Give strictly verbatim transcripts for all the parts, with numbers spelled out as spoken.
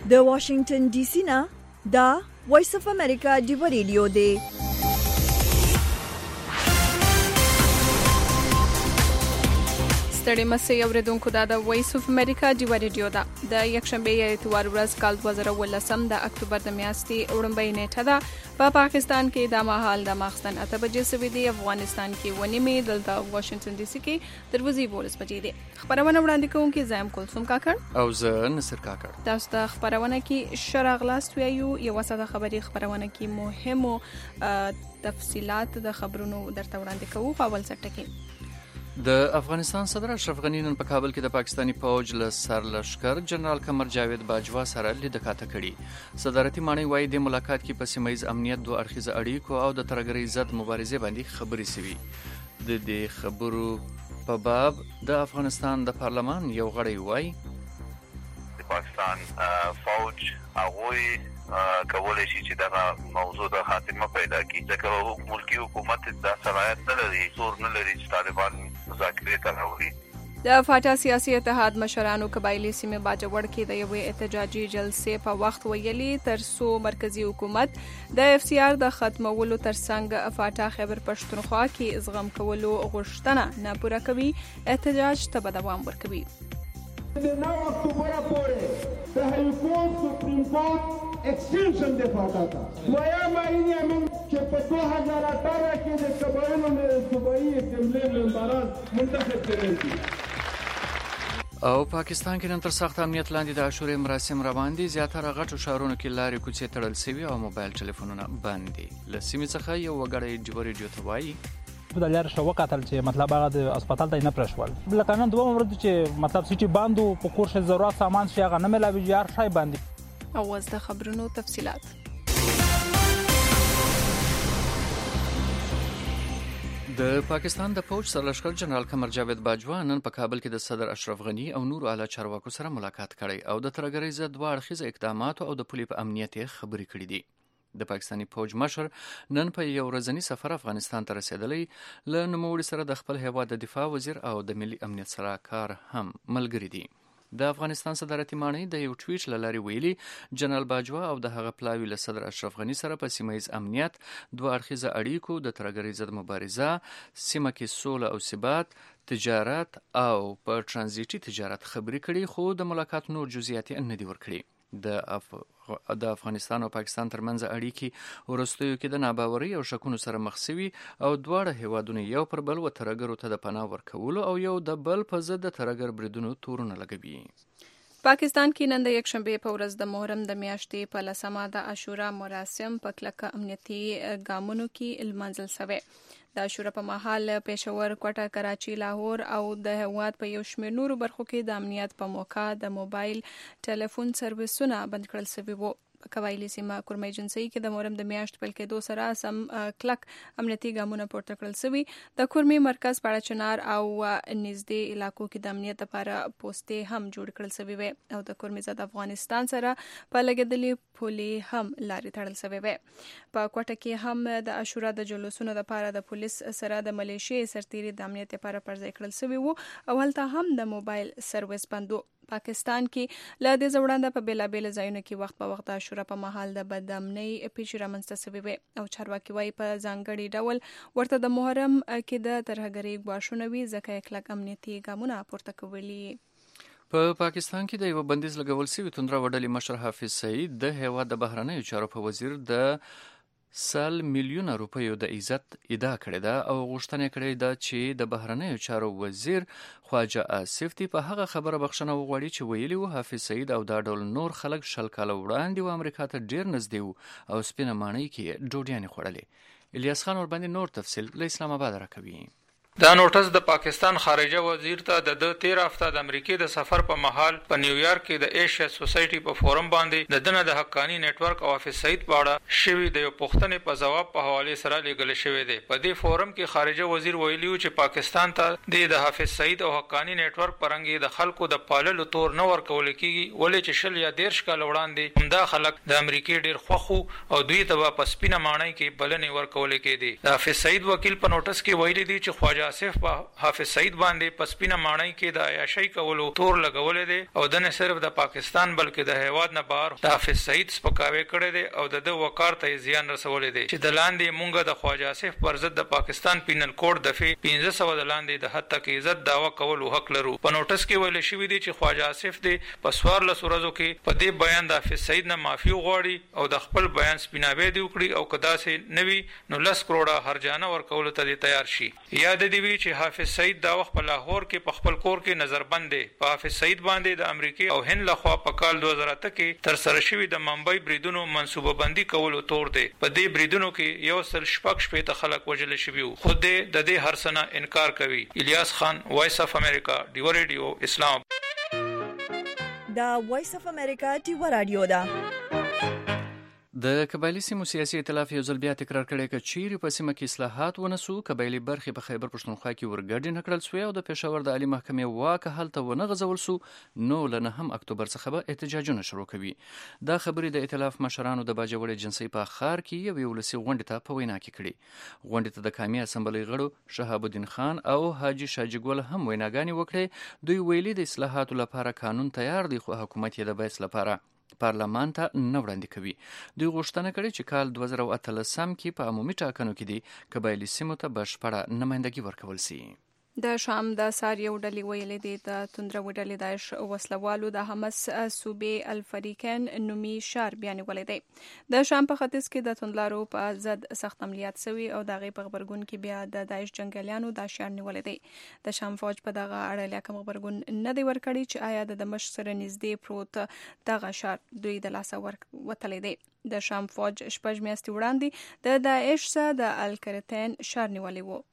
د واشنگټن ډي سي نه دا وایس اف امریکا دی ریډیو دی. ستړي مسئ اوریدونکو دا د وایس اف امریکا دی ریډیو ده. د یکشنبه یا اتوار ورځ کال دوه زره ولسم د اکتوبر د میاشتې وړاندې نیټه ده. په پاکستان کې د مهال د ماخستن اته بجې سوي دي. افغانستان کې ونیمې دلته واشنگټن ډي سي کې دروازې ولس بجې دي. خبرونه وړاندې کوونکې زایم کلثوم کاکړ او زه نصر کاکړ. تاسو ته خبرونه کې شراغلاست ویو یو څه خبري خبرونه کې مهمو تفصيلات د خبرونو درته وړاندې کوو. په اول سټه کې د افغانستان صدر اشرف غنی نن په کابل کې د پاکستانی فوج له سرلشکر جنرال قمر جاوید باجوا سره لیدکاته کړي. صدارتي مانی وايي د ملاقات کې په سیمه ییز امنیت دوه اړخیزه اړیکو او د ترهګرۍ ضد مبارزې باندې خبرې شوي. د دې خبرو په باب د افغانستان د پارلمان یو غړی وايي د پاکستان فوج هغوی کولای شي چې دغه موضوع د خاتمه پیدا کړي. ځکه ملکی حکومت د صلاحیت نه لري، زور نه لري چې طالبان مذاکرې ته راوړي. د فاټا سیاسي اتحاد مشرانو قبایلی سیمه باجوړ کې د یوې احتجاجي جلسې په وخت ویلي ترڅو مرکزی حکومت د اف سی آر د ختمولو ترڅنګ فاټا خیبر پښتونخوا کې ازغم کولو غوښتنه نه پوره کوي، احتجاج ته به دوام ورکوي. د نو اکتوبر پورې د هایکورټ سپریم کورټ ایکسټنشن د فاټا ته وایم اینه من چې په دوه هزار اته کې د قبایلو د صوبایي اسمبلی ممبران منتخب کړل دي. او پاکستان کې نن تر سخت امنیت لاندې د عاشورې مراسم روان دي. زیاتره غټو ښارونو کې لارې کوڅې تړل شوي او موبایل ټلیفونونه بند دي. له سیمې څخه یو وګړی دی ریډیو ته وایي د لار شو وکتل چې مطلب هغه د هسپتال ته نه پرشول. لکه نن دوه ورځې چې مطلب سيټي باندو په کور شه ضرورت سامان شي هغه نه ملاوي یار شای باندې. او واز د خبرونو تفصيلات. د پاکستان د فوج سرلشکر جنرال قمر جاوید باجوا نن په کابل کې د صدر اشرف غنی او نور اعلی چارواکو سره ملاقات کړی او د ترهګرۍ ضد دوه اړخیزه اقدامات او د پولي په امنیت خبرې کړې دي. د پاکستانی فوج مشر نن په یو ورځنی سفر افغانستان ته رسیدلی. له نوموړي سره د خپل هیواد د دفاع وزیر او د ملي امنیت سلاکار هم ملګری دي. د افغانستان صدارتي مانی د یو ټویټ له لارې ویلي جنرال باجوا او د هغه پلاوی له صدر اشرف غنی سره په سیمه ییز امنیت دوه اړخیزه اړیکو د ترهګرۍ ضد مبارزه، سیمه کې سوله او ثبات، تجارت او په ترانزیټي تجارت خبرې کړي، خو د ملاقات نور جزئیات نه دي ورکړي. د اف... د افغانستان او پاکستان ترمنځ اړیکې ورستیو کې د ناباورۍ او شکونو سره مخ شوي او دواړه هیوادونه یو پر بل و ترهګرو ته د پناه ورکولو او یو د بل په ضد د ترهګر بریدونو تورونه لګوي. پاکستان کې نن د یکشنبه په ورځ د محرم د میاشتې په لسمه د عاشورا مراسم په کلکه امنیتي ګامونو کې لمانځل شوی. د عاشورا په مهال پېښور، کوټه، کراچي، لاهور او د هواد په یو شمېر نورو برخو کې د امنیت په موقع د موبایل ټلیفون سرویسونه بند کړل شوي وو. په قبایلی سیمه کورمای جنسي کې د محرم د میاشت بل کې دوه سره سم کلک امنیتي ګامونه پورته کړل شوي. د کورمای مرکز پاړه چنار او نږدې علاقو کې د امنیت لپاره پوسټې هم جوړ کړل شوي وي او د کورمای زاد افغانستان سره په لګیدلې پولې هم لارې تړل شوي وي. په کوټه کې هم د عاشورا د جلوسونو لپاره د پولیس سره د ملیشیا سرتیري د امنیت لپاره پرځای کړل شوي وو او هلته هم د موبایل سرویس بندو. پاکستان کې له دې زوړنده په بیلابیل ځایونو کې وخت په وخت عاشورا په محل د بدامنۍ پیښې رامنځته شوي وي او چارواکي وايي په ځانګړي ډول ورته د محرم کې د ترهګرۍ ګواښونه وي ځکه یې کلک امنیتي ګامونه پورته کولي. په پا پاکستان کې د یو بندیز لګول شوي توندره وډلې مشر حافظ سعید د هیواد د بهرنیو چارو په وزیر د سل میلیونه روپیو د عزت ادعا کړې ده او غوښتنه کړې ده چې د بهرنیو چارو وزیر خواجه آصف تی په هغه خبره بخښنه وغواړي چې ویلي وو حافظ سعید او دا ډول نور خلک شل کاله وړاندې و امریکا ته ډیر نږدې وو او سپینه ماڼۍ کې ډوډیانې خوړلې. الیاس خان ور باندې نور تفصیل له اسلام آباد راکوي. دا نوټس د پاکستان خارجه وزیر ته د د تیر هفته د امریکای د سفر په محل په نیویارک کې د ایشیا سوسایټي په فورم باندې د دنه د حقانی نتورک او حافظ سعید په اړه شوی د یو پوښتنې په جواب په حواله سره لیږل شوی دی. په دې فورم کې خارجه وزیر ویلی چې پاکستان ته د حافظ سعید او حقانی نتورک پرنګي د خلکو د پاللو تور نه ورکول کیږي ولې چې شل یا ډیر شکل وړاندې همدا خلک د امریکای ډیر خوخو او دوی ته په سپینه مانای کې بلنې ورکول کېدي. د حافظ سعید وکیل په نوټس کې ویلي دی چې خواجه خواجه آصف په حافظ سعید باندې پسپینه ماڼۍ کې د عیاشۍ کولو تور لګولې دي او د نه صرف د پاکستان بلکې د هیواد نه بهر د حافظ سعید سپکاوی کړی دی او د وقار ته زیان رسولې دي چې د لاندې مونږ د خواجه آصف پر ضد د پاکستان پینل کوډ دفعه پنځه سوه د لاندې د حد تک عزت داوا کولو حق لرو. په نوټس کې ویل شوی دی چې خواجه آصف دی په څوارلس ورځو کې په دې بیان د حافظ سعید نه معافي وغواړي او د خپل بیان سپیناوی دی وکړي او کدا سي نوي نو لس کروڑه هرجانه ورکول ته تیار شي. یاد دی وی چې حافظ سعید دا وخت په لاهور کې په خپل کور کې نظربند دی. په حافظ سعید باندې د امریکای او هند لخوا په کال دوه زره اته کې تر سره شوی د ممبئی بریدونو منصوبه بندي کولو تور دی. په دې بریدونو کې یو سل شپږ شپېته خلک وژل شوي وو. خو دې د دې هر څه نه انکار کوي. الیاس خان، وایس اف امریکا، ډیو ریډیو، اسلام. دا وایس اف امریکا ډیو رادیو ده. د قبایلی سیمو سیاسي ائتلاف یو ځل بیا تکرار کړی چې چیرې په سیمه کې اصلاحات ونسو قبایلی برخې په خیبر پښتونخوا کې ورګډې نه کړل سوې او د پېښور د عالی محکمې واک هلته ونه غځول سو نو له نهم اکتوبر څخه به احتجاجونه شروع کوي. دا خبرې د ائتلاف مشرانو د باجوړې جنسي په ښار کې یو ولسي غونډې ته په وینا کې کړې. غونډې ته د قومي اسمبلی غړو شهاب الدین خان او حاجی شاجګل هم ویناګانې وکړې. دوی ویلي د اصلاحاتو لپاره قانون تیار دی خو حکومت یې د بیس لپاره پارلمان ته نه وړاندې کوي. دوی غوښتنه کړې چې کال دوه زره اتلسم کې په عمومي ټاکنو کې دي قبایلی سیمو ته بشپړه نمایندګي ورکول شي. د شام د سار یو ډلې ویلې دي د توندرو ډلې داعش وسلوالو د حماس صوبې الفریقین نومي شهر بیان ولې دی. د شام په ختیځ کې د توندلارو په ضد سخت عملیات شوي او د غي په خبرګون کې بیا د داعش جنگیالانو د شهر نیولې دي. د شام فوج په دغه اړه لا کوم خبرګون نه دی ورکړی چې آیا د دمشق سره نږدې پروت دغه شهر دوی د لاسه وتلې دی. د شام فوج شپږ میاشتې وړاندې د داعش سره د الکرتین شهر نیولې وو.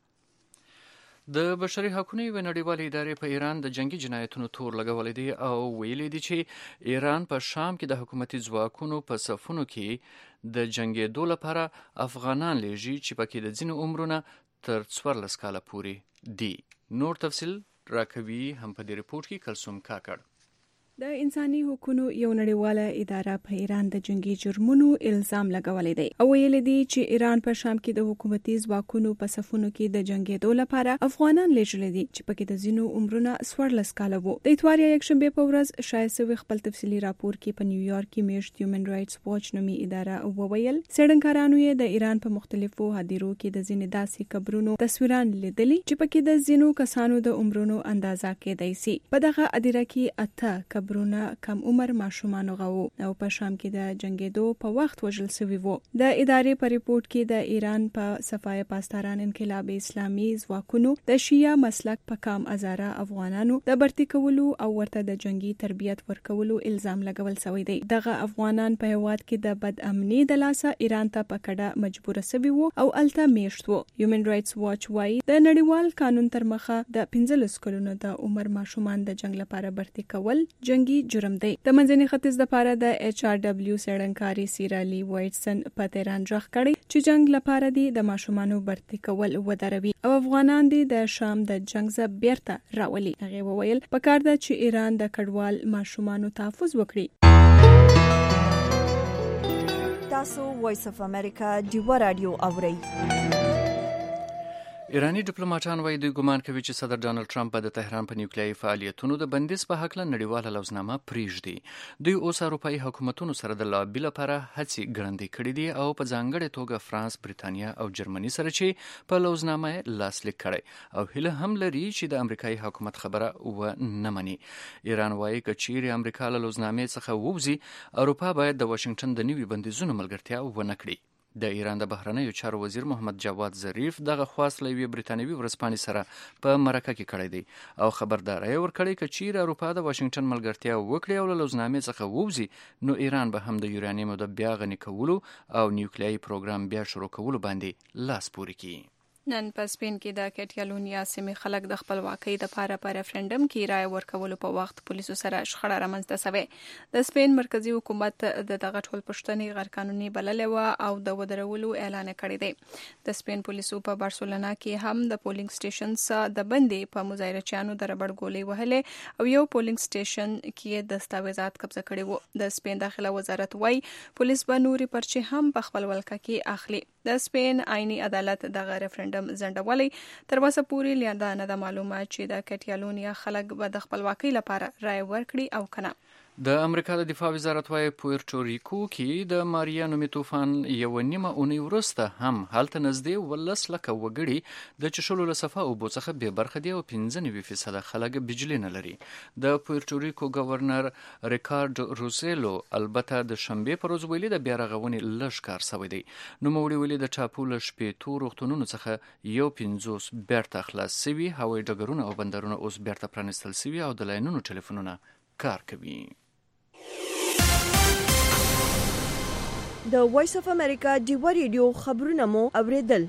د بشري حقوقو یوې نړیوالې ادارې په ایران د جنگي جنایتونو تور لګولې دي او ویلي دي چې ایران په شام کې د حکومتي ځواکونو په صفونو کې د جنگېدو لپاره افغانان لیږي چې پکې د ځینو عمرونه تر څوارلس کاله پورې دي. نور تفصیل راکوي هم په دې رپورټ کې کلثوم کاکړ. د انساني حقوقو یو نړیواله اداره په ایران د جنگي جرمونو الزام لګولې دی او ویلي دی چې ایران په شام کې د حکومتي ځواکونو په صفونو کې د جنگېدو لپاره افغانان لیږلي دي چې پکې د ځینو عمرونه څوارلس کاله وو. د اتوار یکشنبه په ورځ شایع شوی خپل تفصیلي راپور کې په نیویارک کې میشت هیومن رائټس واچ نومي اداره وویل څېړنکارانو یې د ایران په مختلفو هدیرو کې د ځینې داسې قبرونو تصویران لیدلي چې پکې د ځینو کسانو د عمرونو اندازه کېدای شي. په دغه هدیره کې اته برونه کم عمر ماشومان غو او په شام کې د جنگېدو په وخت وژل شوی وو. د ادارې په ریپورت کې د ایران په صفای پاسداران انقلاب اسلامي ځواکونو د شیعه مسلک په کام ازاره افغانانو د برتی کولو او ورته د جنگي تربیت ورکولو الزام لګول شوی دی. دغه افغانان په هواد کې د بد امني د لاسه ایران ته په کډه مجبور شوی وو او الته میشت وو. هیومن رائټس واچ وايي د نړیوال قانون تر مخه د پنځلس کلونو د عمر ماشومان د جنگ لپاره برتی کول جنگي جرم دی. د منځني ختیځ لپاره د ایچ آر ډبلیو سړنکاري سیرالی وایټسن په تهران ځخ کړي چې جنگ لپاره دی د ماشومانو برتی کول ودروي او افغانان دی د شام د جنگ ز بیرته راولي. هغه وویل پکار ده چې ایران د کډوال ماشومانو تحفظ وکړي. تاسو وایس اف امریکا ډیو رادیو اورئ. ایرانی ډیپلوماټان وایي دوی ګمان کوي چې صدر ډانلډ ټرمپ به د تهران په نیوکلیایي فعالیتونو د بندیز په هکله نړیواله لوزنامه پریږدي. دوی اوس اروپایي حکومتونو سره د لابي لپاره هڅې ګړندۍ کړې دي او په ځانګړې توګه فرانس، بریتانیا او جرمني سره چې په لوزنامه لاسلیک کړی او هیله هم لري چې د امریکایي حکومت خبره و نه مني. ایران وایي که چیرې امریکا له لوزنامې څخه ووځي اروپا باید د واشنگټن د نوي بندیزونو ملګرتیا ونه کړي. د ایران د بهرنیو چارو وزیر محمد جواد ظریف دغه خواست له یوې بریتانوي ورځپاڼې سره په مرکه کې کړی دی او خبرداری ورکړی که چیرې اروپا د واشنگټن ملګرتیا وکړي او له لوزنامې څخه ووځي نو ایران به هم د یورانیمو د بیا غني کولو او نیوکلیایي پروګرام بیا شروع کولو باندې لاس پورې کړي. نن په سپین کې د کټالونیا سیمې خلک د خپلواکۍ لپاره په ریفرندم کې رائے ورکولو په وخت پولیسو سره شخړه رامنځته شوه. د سپین مرکزی حکومت د دغه ټول پښتنې غیر قانوني بللې و او د ودرولو اعلان کړی دی. د سپین پولیسو په بارسلونا کې هم د پولینګ سټیشنز د بندي په مظاهرچیانو د ربړ ګولې وهلې او یو پولینګ سټیشن کې دستاویزات قبضه کړي وو. د سپین داخله وزارت وایي پولیس به نوري پرچې هم په خپل ولکه کې اخلي. د سپین آئینی عدالت دغه ریفرندم ریفرندم ځنډولې. تر اوسه پورې لا دا نه ده معلومه چې د کټالونیا خلک به د خپلواکۍ لپاره رای ورکړي او کنه. د امریکا د دفاع وزارت وايي پورټو ریکو کې د ماریا نومي طوفان یو نیمه اونۍ وروسته هم هلته نږدې ولس لکه وګړي د چشلو له صفه اوبو څخه بې برخه دي او پنځه نوي فیصده خلک بجلی نه لري. د پورټو ریکو گورنر ریکارډ روسیلو البته د شنبې پر ورځ ویلي د بیا رغونې لږ کار شوی دی. نوموړي ویلي د ټاپو له شپېتو روغتونونو څخه یو پنځوس بیرته خلاص شوي، هوایي ډګرونه او بندرونه اوس بیرته پرانیستل شوي او د لاینونو ټلیفونونه کار کوي. د وایس اف امریکا ډیوا ریډیو خبرونه مو اوریدل.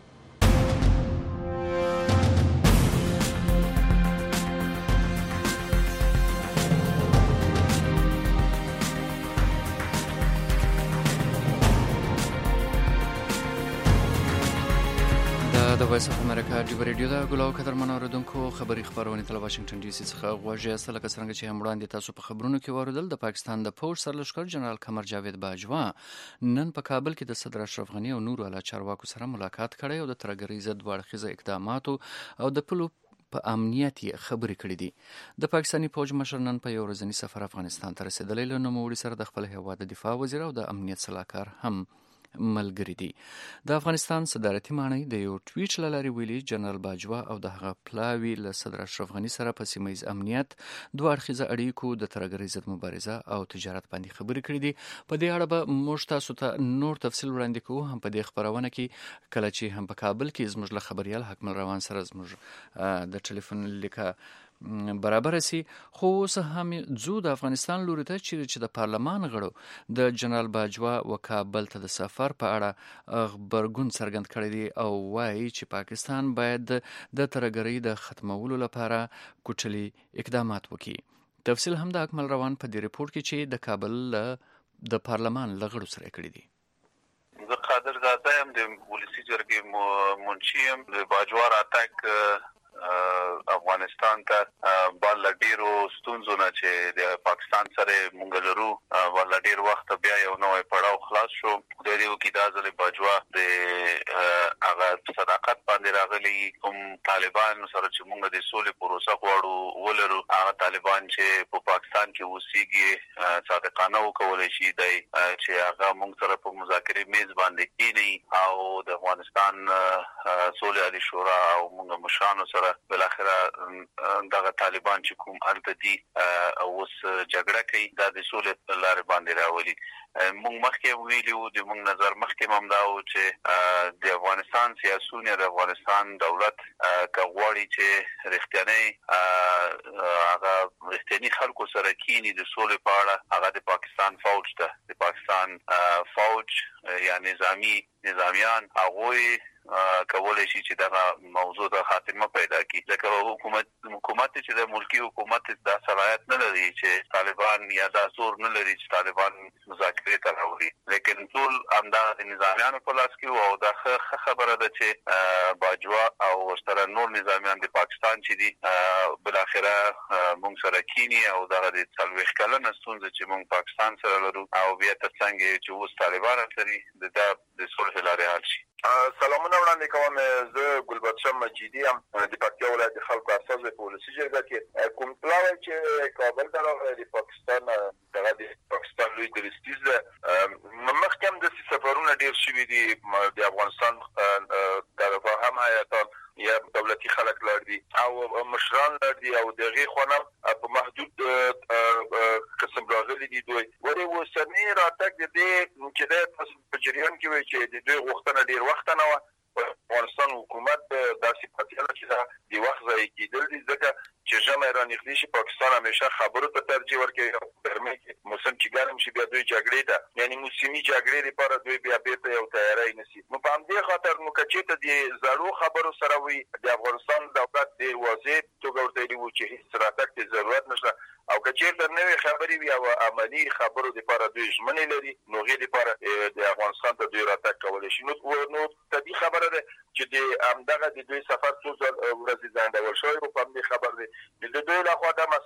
د وایس اف امریکا ډیوا ریډیو دا ګلو قدرمن اوریدونکو خبري خبرونه تل واشنگټن ډي سي څخه غواړي اصله کسرنګ چې هم وړاندې تاسو په خبرونو کې واردل. د پاکستان د پوج سرلښکر جنرال قمر جاوید باجوا نن په کابل کې د صدر اشرف غنی او نورو اعلی چارواکو سره ملاقات کړی او د ترګری ضد واړخیزه اقداماتو او د پلو په امنیت خبرې کړې دي. د پاکستاني پوج مشر نن په یو ورځنی سفر افغانستان ته رسیدلی، له نوموړي سره د خپل هیواد د دفاع وزیر او د امنیت صلاحکار هم ملګری دي. د افغانستان صدارتي ماڼۍ د یو ټویټ له لارې ویلي جنرال باجوا او د هغه پلاوي له صدر اشرف غنی سره په سیمه ییز امنیت، دوه اړخیزه اړیکو، د ترهګرۍ ضد مبارزه او تجارت باندې خبرې کړې دي. په دې اړه به موږ تاسو ته نور تفصیل وړاندې کوو هم په دې خبرونه کې، کله چې هم په کابل کې زموږ له خبريال حکمل روان سره زموږ د ټلیفون لیکه برابر سي. خو اوس هم ځو د افغانستان لوري ته چې د پارلمان غړو د جنرال باجوا و کابل ته د سفر په اړه خبرګون څرګند کړی دی او وایي چې پاکستان باید د ترهګرۍ د ختمولو لپاره کوټلي اقدامات وکړي. تفصیل هم د اکمل روان په دې ریپورت کې چې د کابل د پارلمان لغړو سره کړی دی. زه قادر زاده یم، د ولسی جرګې منشي یم. د باجوا راتګ افغانستان ته بل ډیرو ستونزو نه چې د پاکستان سره مونږ لرو ول ډیر وخت بیا یو نوې پړاو خلاص شو. د دې کې د ځلې باجوا د هغه صداقت باندې راغلي، کوم طالبان سره چې مونږ د سولې پروسه غواړو ولرو، هغه طالبان چې په پاکستان کې اوسېږي صادقانه وکولای شي د چې هغه مونږ سره په مذاکره میز باندې کېنی او د افغانستان سولې علی شورا او مونږ مشرانو سره بل اخره دغه طالبان چې کوم هلته دي اوس جګړه کوي دا د سولې لارې باندې راولي. مونږ مخکې ویلو د مونږ نظر مخکې هم دا و چې د افغانستان سیاسيون د افغانستان دولت کغواړي چې رښتینی هغه رښتینی خلکو سره کینی د سولې په اړه هغه د پاکستان فوج ته د پاکستان فوج یا نظامی نظامیان هغه کولای شي چې دا موضوع د خاتمه پیدا کړي. ځکه حکومت حکومت چې د ملکی حکومت د صلاحیت نه لري چې طالبان یا د زور نه لري چې طالبان مذاکره ته راوړي، لیکن ټول همدا د نظامیانو په لاس کې او دا خبره ده چې باجوا او سره نور نظامیان د پاکستان چې دي بل اخره مونږ سره کینی او دا د څلويخ کلنه ستونزه چې مونږ پاکستان سره لرو او بیا ترڅنګ چې اوس طالبان سره د د صلح لارې حل شي. سلامونه وړاندې کوم. زه ګلبدشاه مجیدی یم، د پکتیا ولایت خلکو اساس په پولیسي جرګه کې کوم پلاوی چې کابل ته راغلی د پاکستان دغه د پاکستان لوی درستیز مخکې هم د سفرونو ډیر شوي دي د افغانستان د فهم هیاتان یا دولتي خلک لار دي او مشران لار دي او دغه خونم په محدود قسم راغلي دي. دوی ولې وسنی راتګ دي چې د جریان کې وي چې د دوی غوښتنه ډیر وخت نه و. افغانستان حکومت داسې پاتې چې د وخت ځای کېدل دي ځکه چې جمع رانغلی شي پاکستان همیشه خبرو ته ترجیح ورکوي. ګرمۍ کې موسم چې ګرم شي بیا دوی جګړې ته یعنی موسمي جګړې لپاره دوی بیا بیرته یو تیاری نشي. نو په همدې خاطر نو کچې ته د زړو خبرو سره وي د افغانستان دولت ډېر واضح توګه ورته ویلي وو چې هیڅ راتګ ته ضرورت نشته او کچې ته نوې خبرې وي او عملی خبرو لپاره دوی ژمنې لري نو غي لپاره د افغانستان ته دوی راتګ کولای شي. نو نو طبي خبره ده چې د همدغه د دوی سفر څو ورځې ځنډول شوی او په دې خبر دی د دوی له خوا دا مسج ورکړل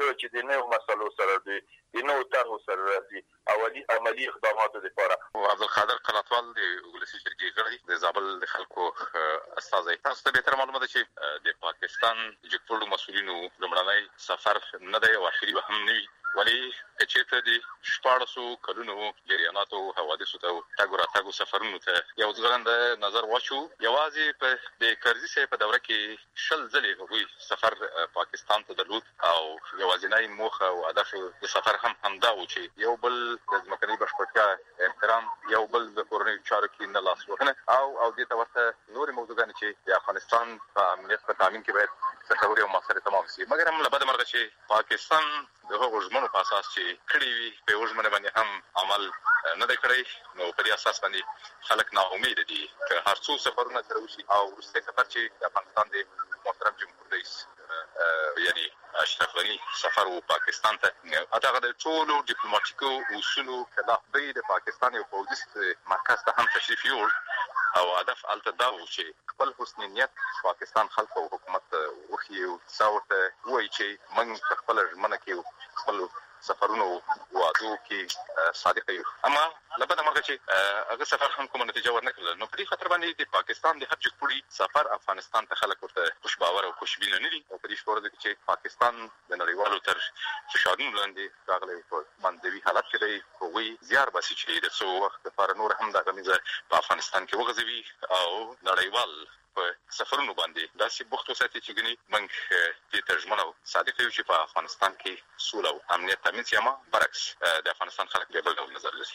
شو چې د نوو مسلو سره دی د نوو طرحو سره راځي اولي عملی اقداماتو لپاره. عبدالقادر قلاتوال د ولسی جرګې غړی د زابل د خلکو استازی، تاسو ته به تر معلومه ده چې د پاکستان جګپوړو مسولینو لمړنی سفر نه دی او اخري به هم نه وي، ولی کچېته د شپاړسو کلونو جریاناتو حوادثو ته تګ راتګو سفرونو ته یو ځلنده نظر واچو. یوازې په د کرزي صاحب په دوره کې شل ځلې هغوی سفر پاکستان ته درلود او یوازینی موخه او هدف د سفر هم همدا و چې یو بل د ځمکنۍ بشپړتیا احترام، یو بل د کورنیو چارو کې نه لاس وهنه او او دې ته ورته نورې موضوعګانې چې د افغانستان په امنیت په تامین کې باید څه خبرې او مسایل تمام شي. مګر هم له بده مرغه چې پاکستان د هغو ژمنو په اساس چې کړي وي په هغو ژمنو باندې هم عمل نه دی کړی، نو په دې اساس باندې خلک ناامیده دي که هر څو سفرونه سره وشي او وروستی سفر چې د افغانستان د محترم جمهور رئیس یعنی اشرف غني سفر و پاکستان ته هغه د ټولو ډیپلوماټیکو اصولو خلاف دی. د پاکستان یو پولیس مرکز ته هم تشریف یوړ او هدف الته دا و چې خپل حسن نیت پاکستان خلک او حکومت وخی او څاورته وایي چې موږ خپل ژمنه کې خپل سفرونو وادو کې صادق یو. اما لبدا مرګه چې هغه سفر هم کومه نتیجه ورنکړه، نو په دې خاطر باندې د پاکستان د هر جګپوړي سفر افغانستان ته خلک ورته خوشباور او خوشبینه نه دي او په دې شپه ورځ چې پاکستان د نړیوالو تر فشارونو لاندې راغلی په منځوي حالت کې دی، هغوی زیار باسي چې د څو وخت لپاره نور هم دغه میزه په افغانستان کې وغځوي او نړیوال په سفرونو باندې داسې بوخت وساتي چې ګني موږ دې ته ژمنه صادق یو چې په افغانستان کې سوله او امنیت تامین شي. اما برعکس د افغانستان خلک بل ډول نظر لري.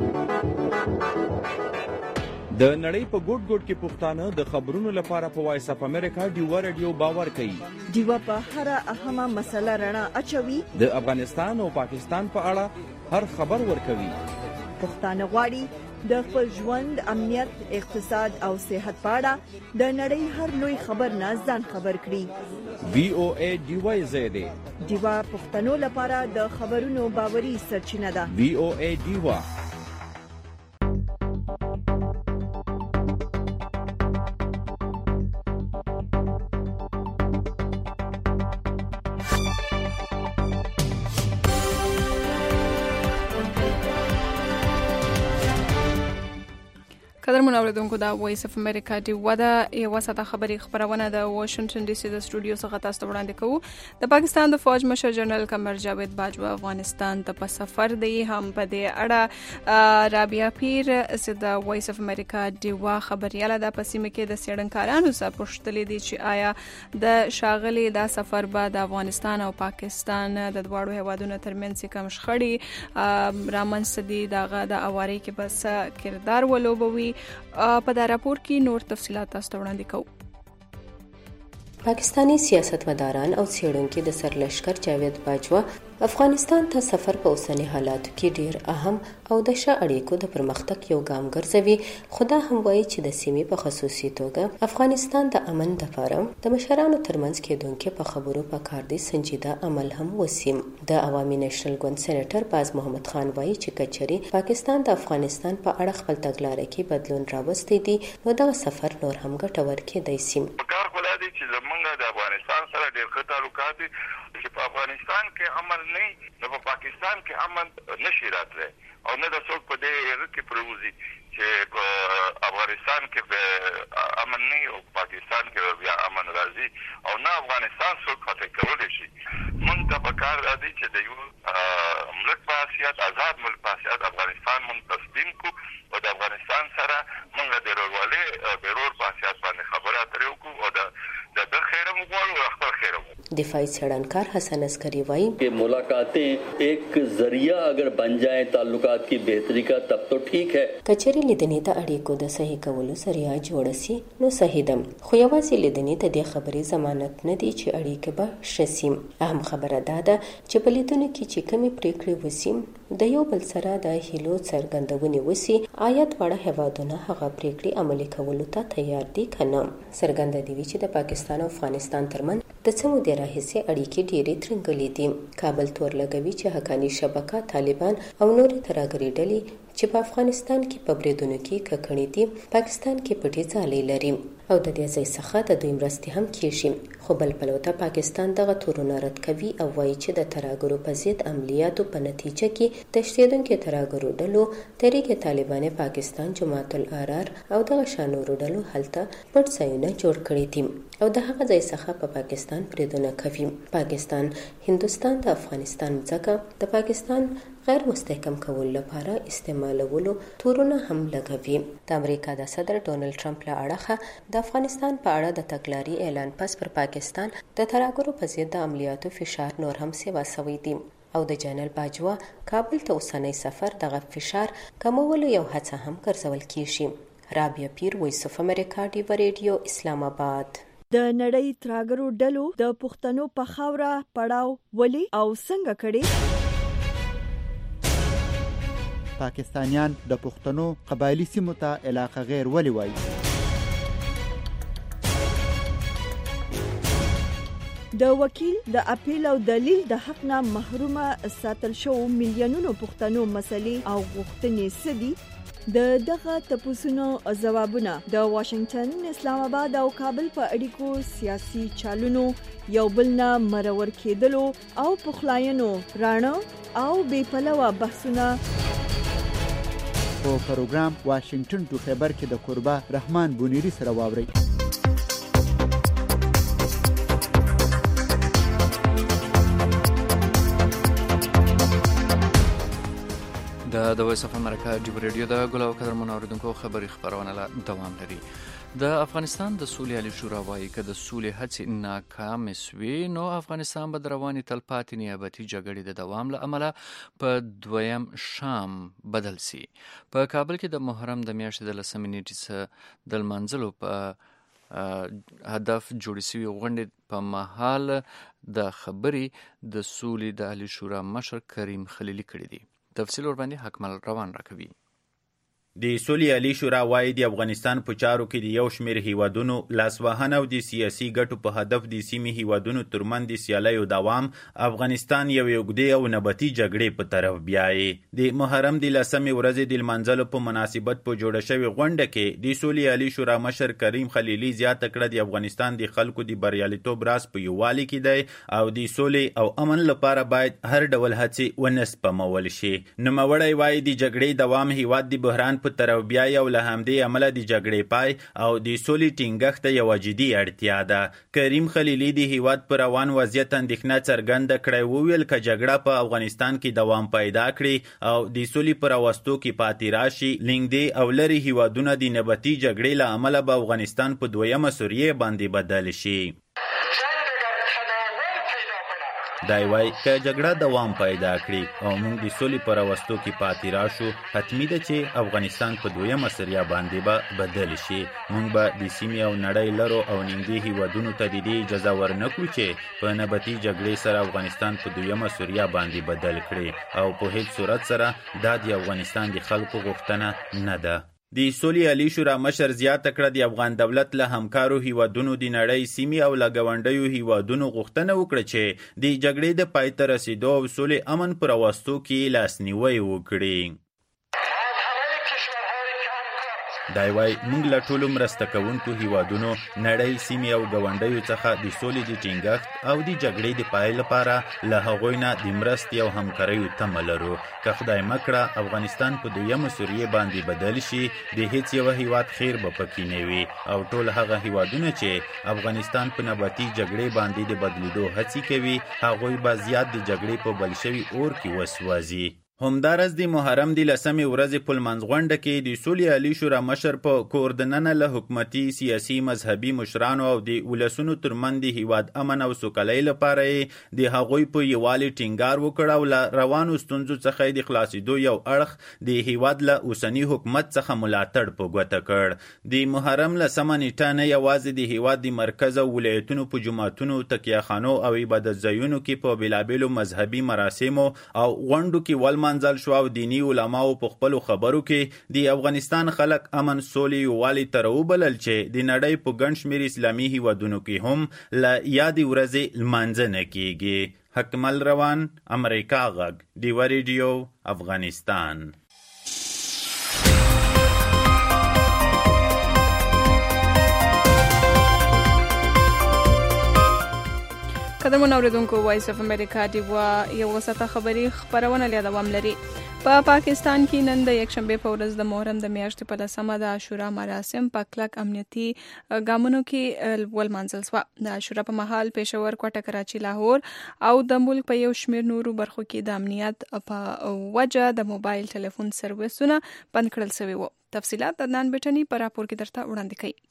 د نړۍ په ګوټ ګوټ کې پښتانه د خبرونو لپاره په وایس اپ امریکا ډیوا رادیو باور کوي. ډیوا په هر اهمه مسله رڼا اچوي، د افغانستان او پاکستان په اړه هر خبر ورکوي. پښتانه غواړي د خپل ژوند، امنیت، اقتصاد او صحت په اړه د نړۍ هر لوی خبر نه ځان خبر کړي. وی او ای ډیوا زیاده ډیوا پښتنو لپاره د خبرونو باوري سرچینه ده. وی او ای ډیوا. قدر منوردونکو دا وایس اف امریکا دی ودا یو ساته خبری خبرونه د واشنگټن ډي سي د سټوډیو څخه تاسو ته وړاندې کوو. د پاکستان د فوج مشر جنرال قمر جاوید باجوا افغانستان ته په سفر دی. هم په دې اړه رابعه پیر د وایس اف امریکا دی وا خبرياله د پسیمه کې د سیړنکارانو څخه پوښتنه دي چې آیا د شاغلي دا سفر به د افغانستان او پاکستان د دواړو هیوادونو ترمنځ کوم شخړې رامنځته دي، دغه د اواري کې بس کردار ولوبوي. په دا راپور کې نور تفصيلات تاسو ته وړاندې کوو. پاکستانی سیاستمداران او څېړونکو د سرلشکر جاوید باجوا افغانستان ته سفر په اوسنی حالاتو کې ډیر اهم او د ښه اړیکو د پرمختګ یو ګام ګرځوي. خدا هم وایي چې د سیمې په خصوصي توګه افغانستان د امن لپاره د مشرانو ترمنځ کېدونکو په خبرو په کار دي سنجیده عمل هم وسیم. د عوامي نېشنل ګوند سېنیټر باز محمد خان وایي چې کچري پاکستان د افغانستان په اړه خپل تګلارې کې بدلون راوستي دي، نو دا سفر نور هم ګټور کېدای شي. کار کولای دي چې زمونږ د افغانستان سره ډېر ښه تعلقات دي چې په افغانستان کې امن نه نو په پاکستان کې امن نشي راتلی او نه د څوک په دې کې پروزي چې په افغانستان کې امن نه او پاکستان کې بیا امن راځي او نه افغانستان څوک فتح کولی شي. موږ ته پکار راځي چې د یو ملک په حیثیت آزاد ملک په حیثیت افغانستان موږ تسلیم کړو او د افغانستان سره موږ د ورورولۍ بیرور په حیثیت باندې خبرې اترې وکړو او د د خیرم غواړو او خپل خیرم. دفاعی سڑنکار حسن عسکری وائی کہ ملاقاتیں ایک ذریعہ اگر بن جائیں تعلقات کی بہتری کا تب تو ٹھیک ہے. کچری لیدنې ته اړیکو د صحیح کولو ذریعہ جوړ شي نو صحیح ده، خو یوازې لیدنې ته د خبرې ضمانت نه دی چې اړیکې به ښه شي. اهم خبره دا ده چې په لیدنو کې چې کومې پریکړې وشي د یو بل سره د هیلو څرګندونې وشي، آیا دواړه هیوادونه هغه پریکړې عملي کولو ته تیار دي که نه. څرګنده دي چې د پاکستان او افغانستان ترمنځ د څه مودې راهیسې اړیکې ډېرې ترنګلې دي. کابل تور لګوي چې حقاني شبکه، طالبان او نورې ترهګرې ډلې چې په افغانستان کې په بریدونو کې ککړې دي پاکستان کې پټې ځالې لري او د دې ځای څخه د دوی مرستې هم کیږي خو بل پلوته پاکستان دغه تورونه رد کوي او وایي چې د ترهګرو په ضد عملیاتو په نتیجه کې تښتېدونکو ترهګرو ډلو تحریک طالبان پاکستان جماعت الارار او دغه شانورو ډلو هلته پټ ځایونه جوړ کړي دي او د هغه ځای څخه په پاکستان بریدونه کوي پاکستان هندوستان د افغانستان ځکه د پاکستان غیر مستحکم کول لپاره استعمالولو تورونه هم لګوي د امریکا د صدر ډونالد ټرمپ له اړخه د افغانستان په اړه د تګلاري اعلان پس پر پاکستان د ترهګرو په ضد د عملیاتو فشار نور هم سیوا سوی دی او د جنرال باجوا کابل ته اوسنی سفر دغه فشار کمولو یو هڅه هم ګرځول کیږي رابعه پیر وایس اف امریکا ډیو ریډیو اسلام آباد د نړۍ ترهګرو ډلو د پښتنو په خاوره پړاو ولي او څنګه کړي پاکستانیان د پښتنو قبایلی سیمو ته علاقه غیر ولي وایي د وکیل د اپیل او دلیل د حق نه محرومه ساتل شو میلیونونو پښتنو مسلې او غوښتنې سدي د دغه تپوسونو جوابونه د واشنگټن اسلام آباد او کابل په اړیکو سیاسي چالونو یو بل نه مرور کېدلو او پخلاینو رانه او بې پلوه بحثونه په پروګرام واشنگټن ټو خبر کې د قربا رحمان بونیری سره واوري د د وایس اف امریکا ډیو ریډیو د ګلاو قدر منوردونکو خبري خبرونه لا دوام لري د افغانستان د سولې عالی شورا وايي چې د سولې هڅې ناکام شوي نو افغانستان به د رواني تلپاتې نیابتي جګړې د دوام له امله په دویم شام بدل سي په کابل کې د محرم د میاشتې د لسمې نیټې د لمانځلو په هدف جوړ شوی غونډې په محل د خبرې د سولې د عالی شورا مشر کریم خلیلی کړی دی تفصیل ور باندې حکمل روان راکوي د سولې عالی شورا وايي د افغانستان په چارو کې د یو شمېر هیوادونو لاسوهنه او د سیاسي ګټو په هدف د سیمې هیوادونو ترمنځ د سیالیو دوام افغانستان یو اوږدې او نباتي جګړې په طرف بیایي د محرم د لسمې ورځې د لمانځلو په مناسبت په جوړه شوې غونډه کې د سولې عالی شورا مشر کریم خلیلی زیاته کړه د افغانستان د خلکو د بریالیتوب راز په یووالي کې دی او د سولې او امن لپاره باید هر ډول هڅې ونه سپمول شي نوموړی وايي د جګړې دوام هیواد د بحران په طرف بیاي او له همدې عمله د جګړې پای او د سولې ټینګښت ته یوه جدي اړتیا ده کریم خلیلی د هیواد په روان وضعیت اندېښنه څرګنده کړی وویل که جګړه په افغانستان کې دوام پیدا کړي او د سولې په راوستو کې پاتې راشي لنګدې او لرې هیوادونه د نباتي جګړې له امله به افغانستان په دویمه سوریې باندې بدل شي دای وای که جګړه دوام پیدا کړي او موږ د سولې پر راوستو کې پاتې راشو حتمی ده چې افغانستان په دویمه سریا باندې به بدل شي موږ به د سیمې او نړۍ لرو او نږدې هیوادونو ته د دې اجازه ورنکړو چې په نباتي جګړې سره افغانستان په دویمه سریا باندې بدل کړي او په هیڅ صورت سره دا د افغانستان د خلکو غوښتنه نه ده د سولې عالی شورا مشر زیاته کړه د افغان دولت له همکارو هیوادونو د نړۍ سیمې او له ګاونډیو هیوادونو غوښتنه وکړه چې د جګړې د پای ته رسیدو او سولې امن په راوستو کې لاسنیوی وکړي دای وای موږ له ټولو مرسته کوونکو هیوادونو نړۍ سیمې او ګاونډیو څخه د سولې د ټینګښت او د جګړې د پای لپاره له هغوی نه د مرستې او همکاریو تمه لرو که خدای مکړه افغانستان په دویمه سوریې باندې بدل شي د هیڅ یو هیواد خیر به پکې نه وي او ټول هغه هیوادونه چې افغانستان په نباتي جګړې باندې د بدلیدو هڅې کوي هغوی به زیات د جګړې په بل شوي اور کې وسوځي همدارس د محرم د لسمې ورځې په لمانځ غونډه کې د سولې عالی شورا مشر په کور دننه له حکومتي سیاسي مذهبي مشرانو او د ولسونو ترمنځ د هیواد امن او سوکالۍ لپاره یې د هغوی په یووالي ټینګار وکړ او له روانو ستونزو څخه د خلاصېدو یو اړخ د هیواد له اوسني حکومت څخه ملاتړ په ګوته کړ د محرم لسمه نیټه نه یوازې د هیواد د مرکز او ولایتونو په جوماتونو تکیهخانو او عبادت ځایونو کې په بېلابېلو مذهبي مراسمو او غونډو کې ولمانځل منځل شو او دینی علماو په خپلو خبرو کې د افغانستان خلک امن سولې یووالي ته راوبلل چې د نړۍ په ګڼ شمېر اسلامي هیوادونو کې هم له یادې ورځې لمانځنه کیږي حکمل روان امریکا غږ ډیوه ریډیو افغانستان قدرمن اوریدونکو وایس اف امریکا دی وا یو وسته خبری خبرونه له دوام لري. په پا پاکستان کې نن د یک شنبه په ورځ د محرم د میاشتې په لسمه د عاشورا مراسم په کلک امنیتي ګامونو کې ول منځل شو. د عاشورا په مهال پېښور، کوټه، کراچي، لاهور او د ملک په یو شمېر نورو برخو کې د امنیت په وجه د موبایل ټلیفون سرویسونه بند کړل شوي وو. تفصيلات عدنان بټنی په راپور کې درته وړاندې کړي.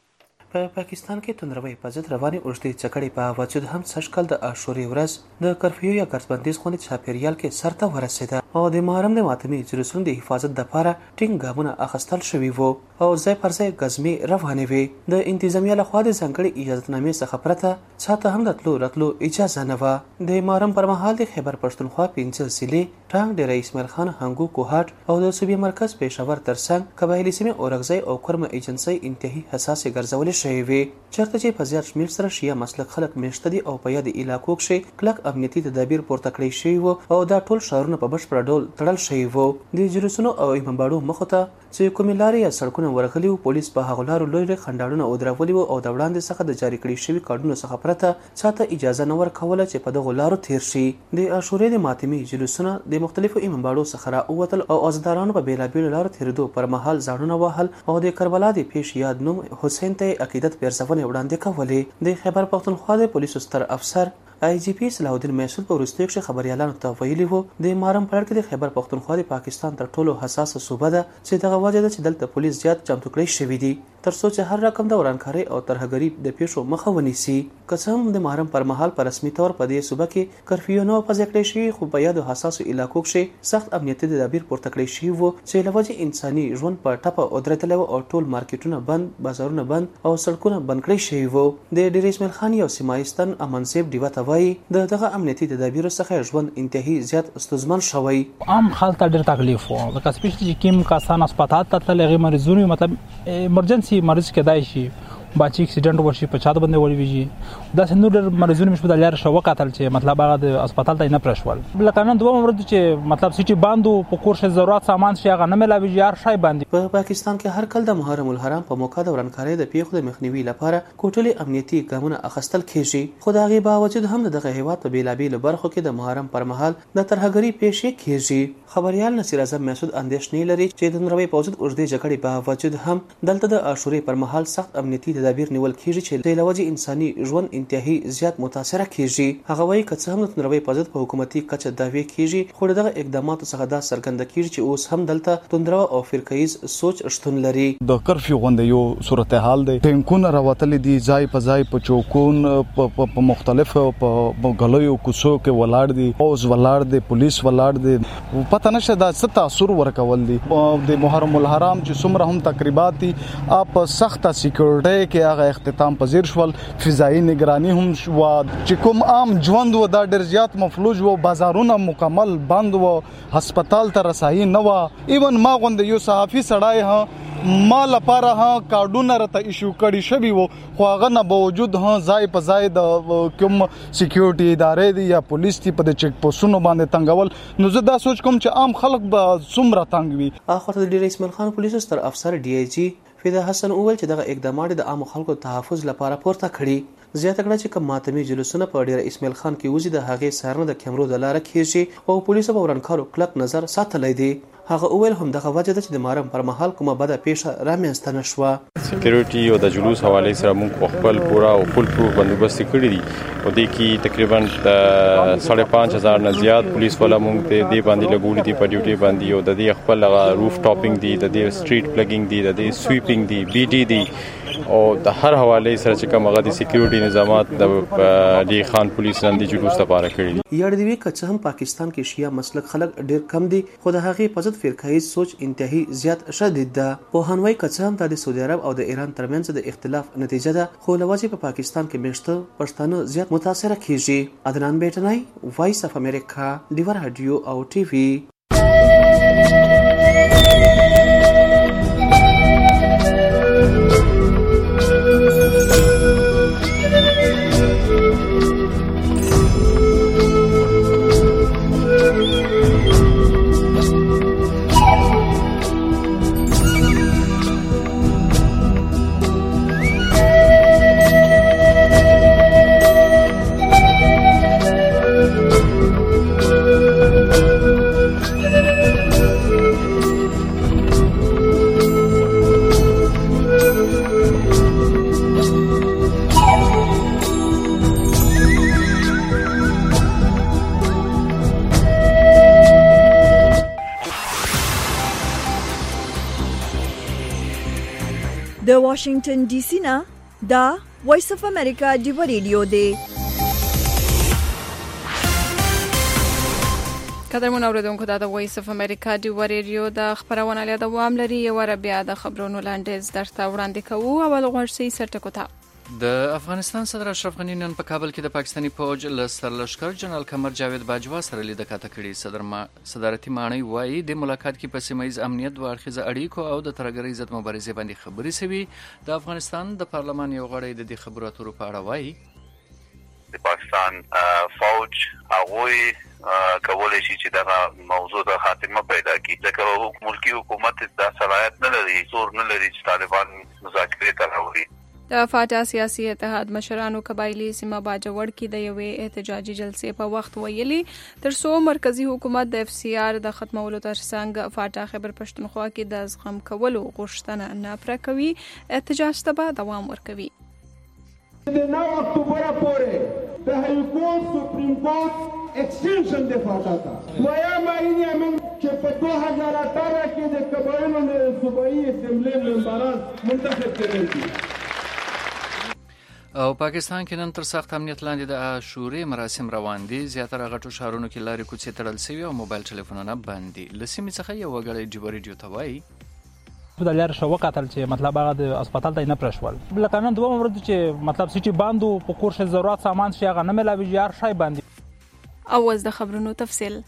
په پا پاکستان کې توندروي په ضد رواني اوږدې چکړې په باوجود هم سږکال د عاشورې ورځ د کرفیو یا ګرځبندیز غونډې چاپیریال کې سرته ورسېده او د محرم د ماتمي جلوسونو د حفاظت لپاره ټینګ ګامونه اخیستل شوي وو او ځای پر ځای ګزمې روانې وې. د انتظامیه لخوا د ځانګړې اجازهنامې څخه پرته چاته هم د تلو راتلو اجازه نه وه. د محرم پر مهال د خیبر پښتونخوا پنځه ضلعې ټانګ، ډیره اسماعیل خان، هنګو، کوهاټ او د صوبې مرکز پېښور ترڅنګ قبایلي سیمې اورګزۍ او کرمه ایجنسۍ انتهایی حساسې ګرځولې شوې وې، چېرته چې په زیات شمېر سره شیعه مسلک خلک میشته دي او په یاد علاقو کې کلک امنیتي تدابیر پورته کړی شوي وو او دا ټول ښارونه په بشپړ ډول تړل شوي وو. د جلوسونو او امامباړو مخو ته چې کومې لارې یا سړکونه ورغلي وو، پولیس په هغو لارو لوی لوی خنډاړونه ودرولي وو او د وړاندې څخه د جاري کړي شوي کارډونو څخه پرته چاته اجازه نه ورکوله چې په دغو لارو تیر شي. د عاشورې د ماتمي جلوسونه د مختلفو امامباړو څخه راووتل او عزادارانو په بېلابېلو لارو تېرېدو پر مهال ځانونه وهل او د کربلا د پیش یاد نوم حسین ته عقیدت پیرزونې وړاندې کولې. د خیبر پښتونخوا د پولیسو ستر افسر آی جی پی صلاح الدین محسود په وروستیو کې خبريالانو ته ویلي وو د محرم په اړه کې د خیبر پښتونخوا د پاکستان تر ټولو حساسه صوبه ده چې دغه وجه ده چې دلته پولیس زیات چمتو کړی شوي دي ترڅو چې هر رقم د ورانکارۍ او ترهګرۍ د پیښو مخه ونیسي. که څه هم د محرم پر مهال په رسمي تور په دې صوبه کې کرفیو نه وضع کړی شوی، خو په یادو حساسو علاقو کې سخت امنیتي تدابیر پورته کړی شوي وو چې له وجې انساني ژوند په ټپه ودرېدلی وو او ټول مارکیټونه بند، بازارونه بند او سړکونه بند کړی شوي وو. د ډیر اسماعیل خان یو سیمایستان امنصیب ډیوه ته وایي د دغه امنیتي تدابیرو څخه ژوند انتهایی زیات ستونزمن شوی. عام خلک ته ډېر تکلیف وو ځکه سپیشلی چې کوم کسان هسپتال ته تللي هغې مریضونو مطلب ایمرجنسي مریض کېدای شي، باچې اکسیډنټ وشي، په چا باندې ولویږي، داسې نور ډېر مریضونه مې په لاره شو وکتل چې مطلب هغه د هسپتال ته نه پرېښول. لکه نن دوه ورځې چې مطلب سیټي بند وو، په کور کې ضرورت سامان شي هغه نه میلاویږي، هر شی بند. په پاکستان کې هر کال د محرم الحرام په موقع د ورانکارۍ د پیښو د مخنیوي لپاره کوټلې امنیتي ګامونه اخیستل کېږي، خو د هغې باوجود هم دغه هیواد په بېلابېلو برخو کې د محرم پر مهال د ترهګرۍ پیښې کېږي. خبریال نصیر اعظم مسعود اندېښنې لري چې د نړۍ په وجود اوږدې جګړې باوجود هم دلته د عاشورې پر مهال سخت امنیتي تدابیر نیول کېږي چې د لوجې انساني ژوند انتهایی زیات متاثره کېږي. هغه وایي که څه هم د توندروي په ضد په حکومتي کچه دعوې کېږي، خو دغه اقداماتو څخه دا څرګنده کېږي چې اوس هم دلته توندرو او فرقه‌یز سوچ شتون لري. د کرفیو غونډې یو صورتحال دی، ټینکونه راوتلي دي، ځای په ځای په چوکون په مختلفو په غلیو کوڅو کې ولاړ دي، اوس ولاړ دي، پولیس ولاړ دي، پته نشته دا څه تاثیر ورکول دي. د محرم الحرام چې څومره هم تقریبات دي اپ سخته سکیورټي کې هغه اختتام پذیر شول، فضایي نگرانی هم شو، چې کوم عام ژوند و دا ډېر زیات مفلوج و، بازارونه مکمل بند و، هسپتال ته رسایي نه و. ایون ما غوندې یو صحافي سړی ها ما لپاره ها کارډونه راته ایشو کړي شوي وو، خو هغه نه باوجود ها ځای په ځای د کوم سکیورټي ادارې دي یا پولیس دي په د چیک پوسټونو باندې تنګول. نو زه دا سوچ کوم چې عام خلک به څومره تنګ وي. اخر د ډیر اسماعیل خان پولیسو ستر افسر ډي آی جی فدا حسن اول چې دغه اقدامات د عام خلکو تحفظ لپاره پورته کړي. زیاته کړه چې کوم ماتمي جلوسونه په ډیر اسماعیل خان کې وځي د هغې سارنه د کیمرو د لارې کېږي او پولیسو په ورانکارو کلک نظر ساتلی دی. هغه اول هم دغه وجه ده چې د محرم پر مهال کومه بده پیښه رامنځته نه شوه. سکیورټي او د جلوس حواله سره موږ خپل پورا او فل پروف بندوبست کړی دي او د کی تقریبا ساڑھے پانچ هزار نه زیات پولیس والا موږ ته دی باندې لګولې دي په ډیوټي باندې او د دې خپل روف ټاپینګ دي، د دې سټریټ پلګینګ دي، د دې سویپینګ دي، بی ډي دي او د هر حواله سره چې کوم غدي سکیورټي نظامات د دی خان پولیس نن د جلوس لپاره کړی دي. یاد دی که هم پاکستان کې شیعه مسلک خلک ډیر کم دي، خو د هغې په ضد فرقه‌یز سوچ انتهایی زیات شدید ده. پوهانوي که هم د سعودي عرب او د ایران ترمنځ د اختلاف نتیجه ده، خو لوځي په پاکستان کې مشته پښتانه زیات متاثره کیږي. عدنان بیٹنای، وایس اف امریکا، ډیور رادیو او ټي وي. د واشنگټن ډي سي نه دا وایس اف امریکا دی ریډیو دی. قدرمن اوریدونکو دا د وایس اف امریکا دی ریډیو د خبرونه له دوام لري. یو ور بیا د خبرونو لاندې درته وړاندې کوو. اول غوښتي سرټکو ته د افغانستان صدر اشرف غنی نن په کابل کې د پاکستاني فوج له سرلشکر جنرال قمر جاوید باجوا سره لیدنه کړې. صدر ما صدارتي مانی وایي د ملاقات کې په سیمایي امنیت دوه اړخیزه اړیکو او د ترګرۍ ضد مبارزې باندې خبرې شوې. د افغانستان د پارلمان یو غړی د دې خبرو اترو په اړه وایي د پاکستان فوج هغه کولای شي چې دا موضوع د خاتمه پیدا کړي، ځکه ملکی حکومت دا صلاحیت نه لري، زور نه لري چې طالبان مذاکرې ته راوړي. د فاټا سیاسي اتحاد مشرانو قبایلی سیمه باجوړ کې د یوې احتجاجي جلسې په وخت ویلي ترڅو مرکزی حکومت د اف سی آر د ختمولو ترڅنګ فاټا خیبر پښتونخوا کې د زغم کولو غوښتنه نه پوره کوي، احتجاج ته به دوام ورکوي. د نو اکتوبر پورې د هایکورټ سپریم کورټ ایکسټنشن د فاټا تا وایم اینه من چې په دوه هزار اتلس کې د قبایلو صوبایي اسمبلی ممبران منتخب کړل دي. او پاکستان کې نن تر سخت امنیت لاندې د عاشورې مراسم روان دي. زیاتره غټو ښارونو کې لارې کوڅې تړل شوي او موبایل ټلیفونونه بند دي. له سیمې څخه یو وګړی ډیو ریډیو ته وایي د لار شو وکتل چې مطلب هغه د هسپتال ته نه پرشول. لکه نن دوه مرد چې مطلب سيټي باندو په کور شه ضرورت سامان شي هغه نه ملاوي هر شای باندې. اوس د خبرونو تفصیل.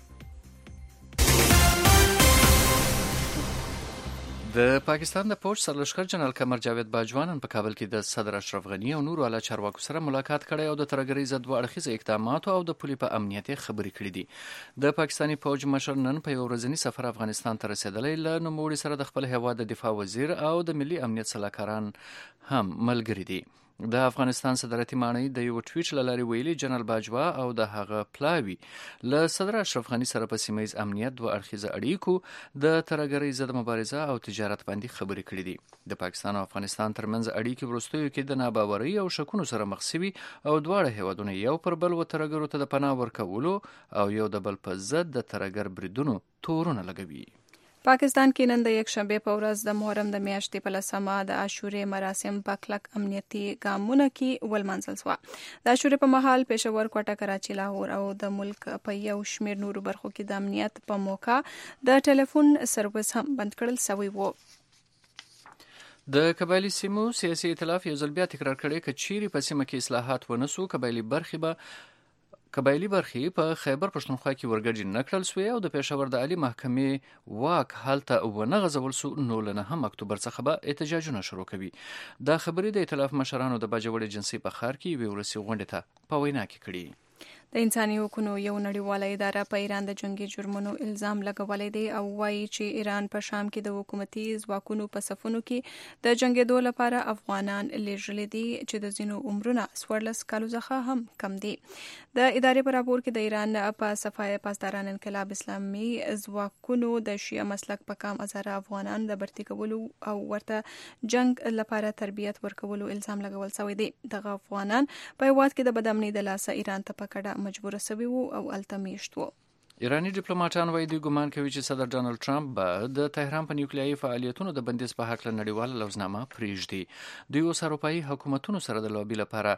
د پاکستان د فوج سرلشکر جنرال قمر جاوید باجوا نن په کابل کې د صدر اشرف غنی او نورو اعلی چارواکو سره ملاقات کړی او د ترګرۍ ضد دوه اړخیزه اقداماتو او د پولي په امنیت خبرې کړې دي. د پاکستاني فوج مشر نن په یو ورځنی سفر افغانستان ته رسیدلی. له نوموړي سره د خپل هیواد د دفاع وزیر او د ملي امنیت سلاکاران هم ملګري دي. د افغانستان صدارتي مانی د یو ټویټ لاري ویلي جنرال باجوا او د هغه پلاوی له صدر اشرف غنی سره په سیمایي امنیت دوه اړخیزه اړیکو د ترګرۍ ضد مبارزه او تجارت باندې خبرې کړې دي. د پاکستان او افغانستان ترمنځ اړیکې وروستیو کې د ناباورۍ او شکونو سره مخ شوي او دواړه هیوادونه یو پر بل و ترګرو ته د پناه ورکولو او یو د بل په ضد د ترګر بریدونو تورونه لګوي. پاکستان کې نن د یک شنبه په ورځ د محرم د میاشتې په لسمه د عاشورې مراسم په کلک امنیتي ګامونه کې ولمانځل شو. د عاشورې په مهال پېښور، کوټه، کراچي، لاهور او د ملک په یو شمېر نورو برخو کې د امنیت په موقع د ټلیفون سروس هم بند کړل شوی و. د قبایلی سیمو سیاسي ائتلاف یو ځل بیا تکرار کړی چې چیرې په سیمه کې اصلاحات ونسو قبایلی برخې به قبایلی برخې په خیبر پښتونخوا کې ورګډ نه کړل شوې او د پېښور د عالی محکمې واک هلته ونه غځول شو. نو له نهم اکتوبر څخه به احتجاجونه شروع کوي. دا خبرې د ائتلاف مشرانو د باجوړ جنسي په ښار کې یوې ورسي غونډې ته په وینا کې کړي. د انساني حقوقو یو نړیواله اداره په ایران د جنگي جرمونو الزام لګولې دی او وایي چې ایران په شام کې د حکومتي ځواکونو په صفونو کې د جنگیدو لپاره افغانان لېږلي دي چې د ځینو عمرونه څوارلس کالو څخه هم کم دي. د ادارې په راپور کې د ایران په صفای پاسداران انقلاب اسلامي ځواکونو د شیعه مسلک په کام هزاره افغانان د برتي کولو او ورته جنگ لپاره تربیت ورکولو الزام لګول شوی دی. دغه افغانان په هیواد کې د بدامنۍ د لاسه ایران ته پکړه مجبور شوی وو او التمیشت وو. ایرانی ډیپلوماټان وایي دوی ګمان کوي چې صدر ډانلډ ټرمپ به د تهران په نیوکلیایي فعالیتونو د بندیز په هکله نړیواله لوزنامه پرېږدي. دوی اوس اروپایي حکومتونو سره د لوبي لپاره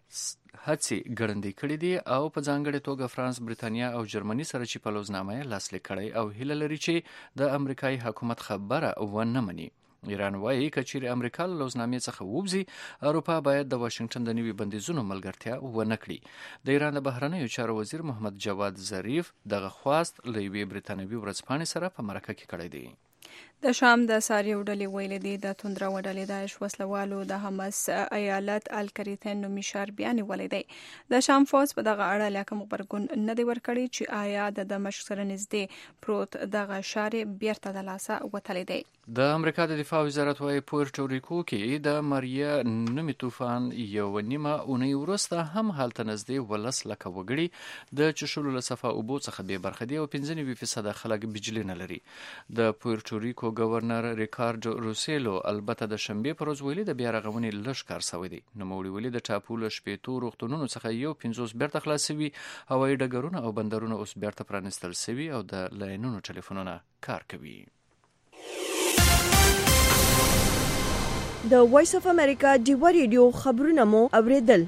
هڅې ګړندۍ کړې دي او په ځانګړې توګه فرانس، بریتانیا او جرمني سره چې په لوزنامه یې لاسلیک کړی او هیله لري چې د امریکایي حکومت خبره ونه مني. ایران وایي که چیرې امریکا له لوزنامې څخه ووځي اروپا باید د واشنگټن د نوي بندیزونو ملګرتیا ونه کړي. د ایران د بهرنیو چارو وزیر محمد جواد ظریف دغه خواست له یوې بریتانوي ورځپاڼې سره په مرکه کې کړی دی. د شام د ساریو ډلې ویلې دي د توندره وډلې داعش وسلوالو د حماس ایالت الکریتن نومي ښار بیا نیولی دی. د شام فوج په دغه اړه لا کوم غبرګون نه دی ورکړی چې آیا د دمشق سره نږدې پروت دغه ښار بیرته د لاسه وتلی دی. د امریکا د دفاع وزارت وايي پورټو ریکو کې د ماریا نومي طوفان یو نیمه اونۍ وروسته هم هلته نږدې ولس لکه وګړي د چشلو له صفه اوبو څخه بې برخه دي او پنځه نوي فیصده خلک بجلی نه لري. د پورټو ریکو گورنر ریکارډو روسیلو البته د شنبې پر ورځ ویلي د بیا رغونې لږ کار شوی دی. نوموړي ویلي د ټاپو له شپېتو روغتونونو څخه یو پنځوس بیرته خلاص شوي، هوایي ډګرونه او بندرونه اوس بیرته پرانیستل شوي او د لاینونو ټلیفونونه کار کوي. د وایس اف امریکا ډیوا ریډیو خبرونه مو اوریدل.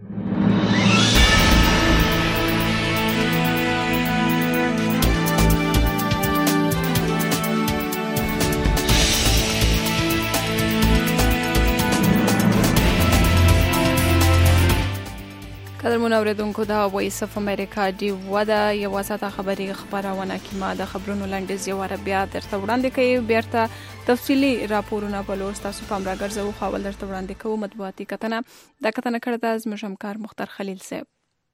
قدرمن اوریدونکو دا وایس اف امریکا دی ودا یو واسطه خبري خبرونه کی ما د خبرونو لنډیز یو ور بیا درته وړاندې کوي بیرته تفصیلی راپورونه په لور تاسو پام راګرځو خو ول درته وړاندې کوو مطبوعاتي کتنه د کتنه کړه د زمشمکار مختار خلیل صاحب.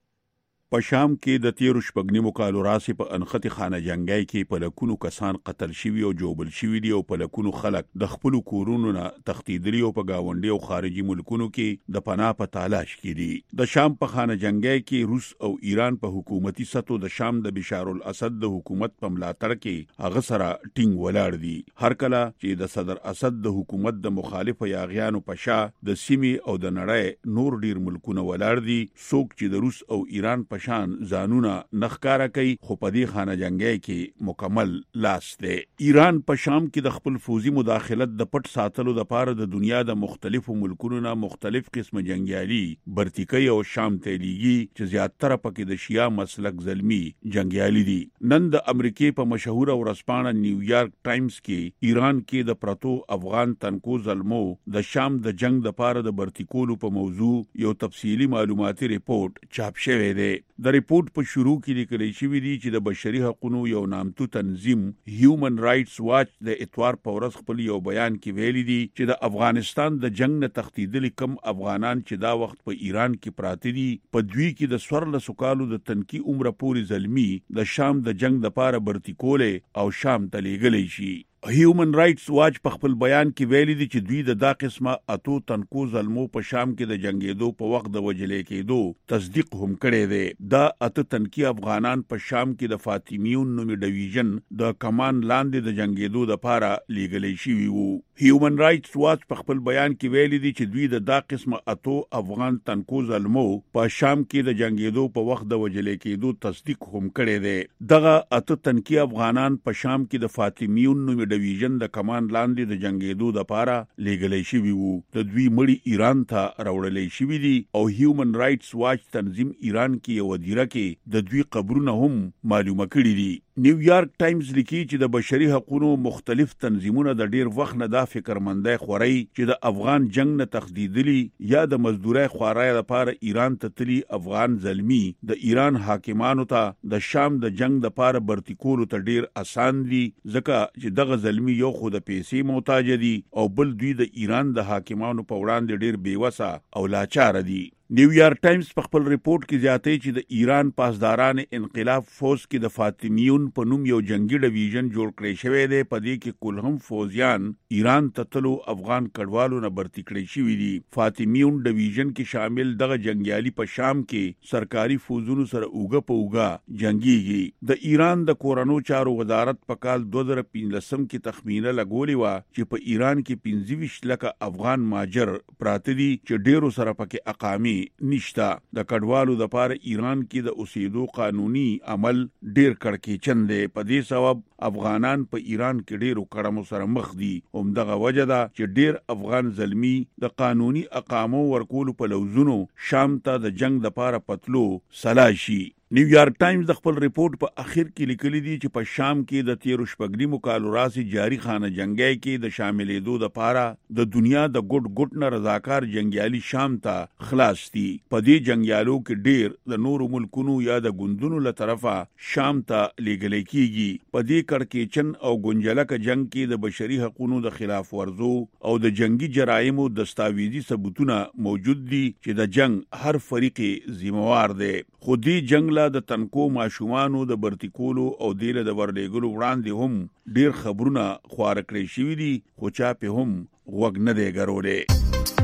په شام کې د تیر شپږنیمو کالو راسي په انخت خانه جنگای کې په لکونو کسان قتل شوي او جوبل شوي دي او په لکونو خلک د خپل کورونو نه تښتیدلي او په گاونډي او خارجي ملکونو کې د پناه په تلاش کې دي. د شام په خانه جنگای کې روس او ایران په حکومتي سطو د شام د بشار الاسد د حکومت په ملاتړ کې هغه سره ټینګ ولاړ دي. هر کله چې د صدر اسد د حکومت د مخالف یاغیانو په شا د سیمې او د نړۍ نور ډیر ملکونه ولاړ دي، څوک چې د روس او ایران په شان ځانونه نخکارا کوي خو په دې خانه جنگي کې مکمل لاس دی. ایران په شام کې د خپل فوزي مداخلت د پټ ساتلو لپاره د دنیا د مختلفو ملکونو نه مختلف قسم جنگیالي برتیکي او شام ته لیږي چې زیاتره پکې د شیا مسلک زلمی جنگیالي دي. نن د امریکای په مشهور ورځپاڼه نیویارک ټایمز کې ایران کې د پرتو افغان تنکو زلمو د شام د جنگ د لپاره د برتیکولو په موضوع یو تفصیلی معلوماتي ریپورت چاپ شوی دی. د ریپورت په شروع کې لیکل شوی دی چې د بشري حقوقو یو نامتو تنظیم هیومن رائټس واچ د اتوار په ورځ خپل یو بیان کې ویلي دی چې د افغانستان د جنگ نه تښتیدلي کم افغانان چې دا وخت په ایران کې پراته دي په دوی کې د سورلسو کالو د تنکي عمر پورې زلمی د شام د جنگ د لپاره برتیکولې او شام ته لیږلی شي. هیومن رائټس واچ په خپل بیان کې ویلي دي چې دوی د دا قسمه اتو تنکو زلمو په شام کې د جنگېدو په وخت د وجلې کېدو تصدیق هم کړی دی. دا اته تنکي افغانان په شام کې د فاطمیون نومي ډیویژن د کمان لاندې د جنگېدو لپاره لیږلی شوي وو. هیومن رائټس واچ په خپل بیان کې ویلي دي چې دوی د دا قسمه اتو افغان تنکو زلمو په شام کې د جنگېدو په وخت د وجلې کېدو تصدیق هم کړی دی. دغه اته تنکي افغانان په شام کې د فاطمیون نومي ډیویژن د کمان لاندې د جنگېدو لپاره لیږلی شوي وو. د دوی مړي ایران ته راوړلی شوي دي او هیومن رائټس واچ تنظیم ایران کې یو دیره کې د دوی قبرونه هم معلومه کړي دي. نیویارک ټایمز لیکي چې د بشري حقوقو مختلف تنظیمونه د ډیر وخت نه دا فکرمندۍ خوري چې د افغان جنگ نه تخدیدلی یا د مزدورۍ خوارای لپاره ایران ته تلی افغان زلمی د ایران حاکمانو ته د شام د جنگ د لپاره برتیکولو ته ډیر اسان دي ځکه چې دغه زلمی یو خو د پیسې محتاج دي او بل دوی د ایران د حاکمانو په وړاندې ډیر بیوسه او لاچار دي. نیویارک ټایمز په خپل ریپورت کې زیاتې چې د ایران پاسداران انقلاب فوج کې د فاطمیون په نوم یو جنگي ډیویژن جوړ کړی شوی دی. په دې کې کل هم فوجیان ایران ته تلو افغان کډوالو نه برتی کړی شوي دي. فاطمیون ډیویژن کې شامل دغه جنگیالي په شام کې سرکاري فوجونو سره اوګه په اوګه جنگيږي. د ایران د کورونو چارو وزارت په کال دوه زره پنځلسم کې تخمینه لګولې و چې په ایران کې پنځه ویشت لکه افغان ماجر پراته دي چې ډیرو سره پکې اقامي نشتا. د کډوالو د پاره ایران کې د اوسېدو قانوني عمل ډیر کړکېچن دی. په دې سبب افغانان په ایران کې ډیرو کړمو سره مخ دي. همدغه وجه ده چې ډیر افغان زلمی د قانوني اقامو ورکولو په لوزونو شام ته د جنگ د پاره پتلو سلاشي. نیویارک ټایمز د خپل ریپورت په اخر کې لیکلي دي چې په شام کې د تیر شپږنیمو کالو راسي جاری خانه جنگي کې د شاملېدو لپاره د دنیا د ګډ ګډ نه رضاکار جنگیالي شام ته خلاص دي. په دې جنگیالو کې ډیر د نورو ملکونو یا د ګوندونو له طرفه شام ته لیږل کېږي. په دې کړکېچن او ګنجلک جنگ کې د بشري حقوقو د خلاف ورزو او د جنگي جرایمو دستاویزي ثبوتونه موجود دي چې د جنگ هر فریق ذمہوار دی. خو دې جنگ د تنکو ماشومانو د برتیکولو او دیله د ورلېګلو وړاندې هم ډیر خبرونه خوار کړی شوي دي خو چا په هم غوږ نه دی ګرولی.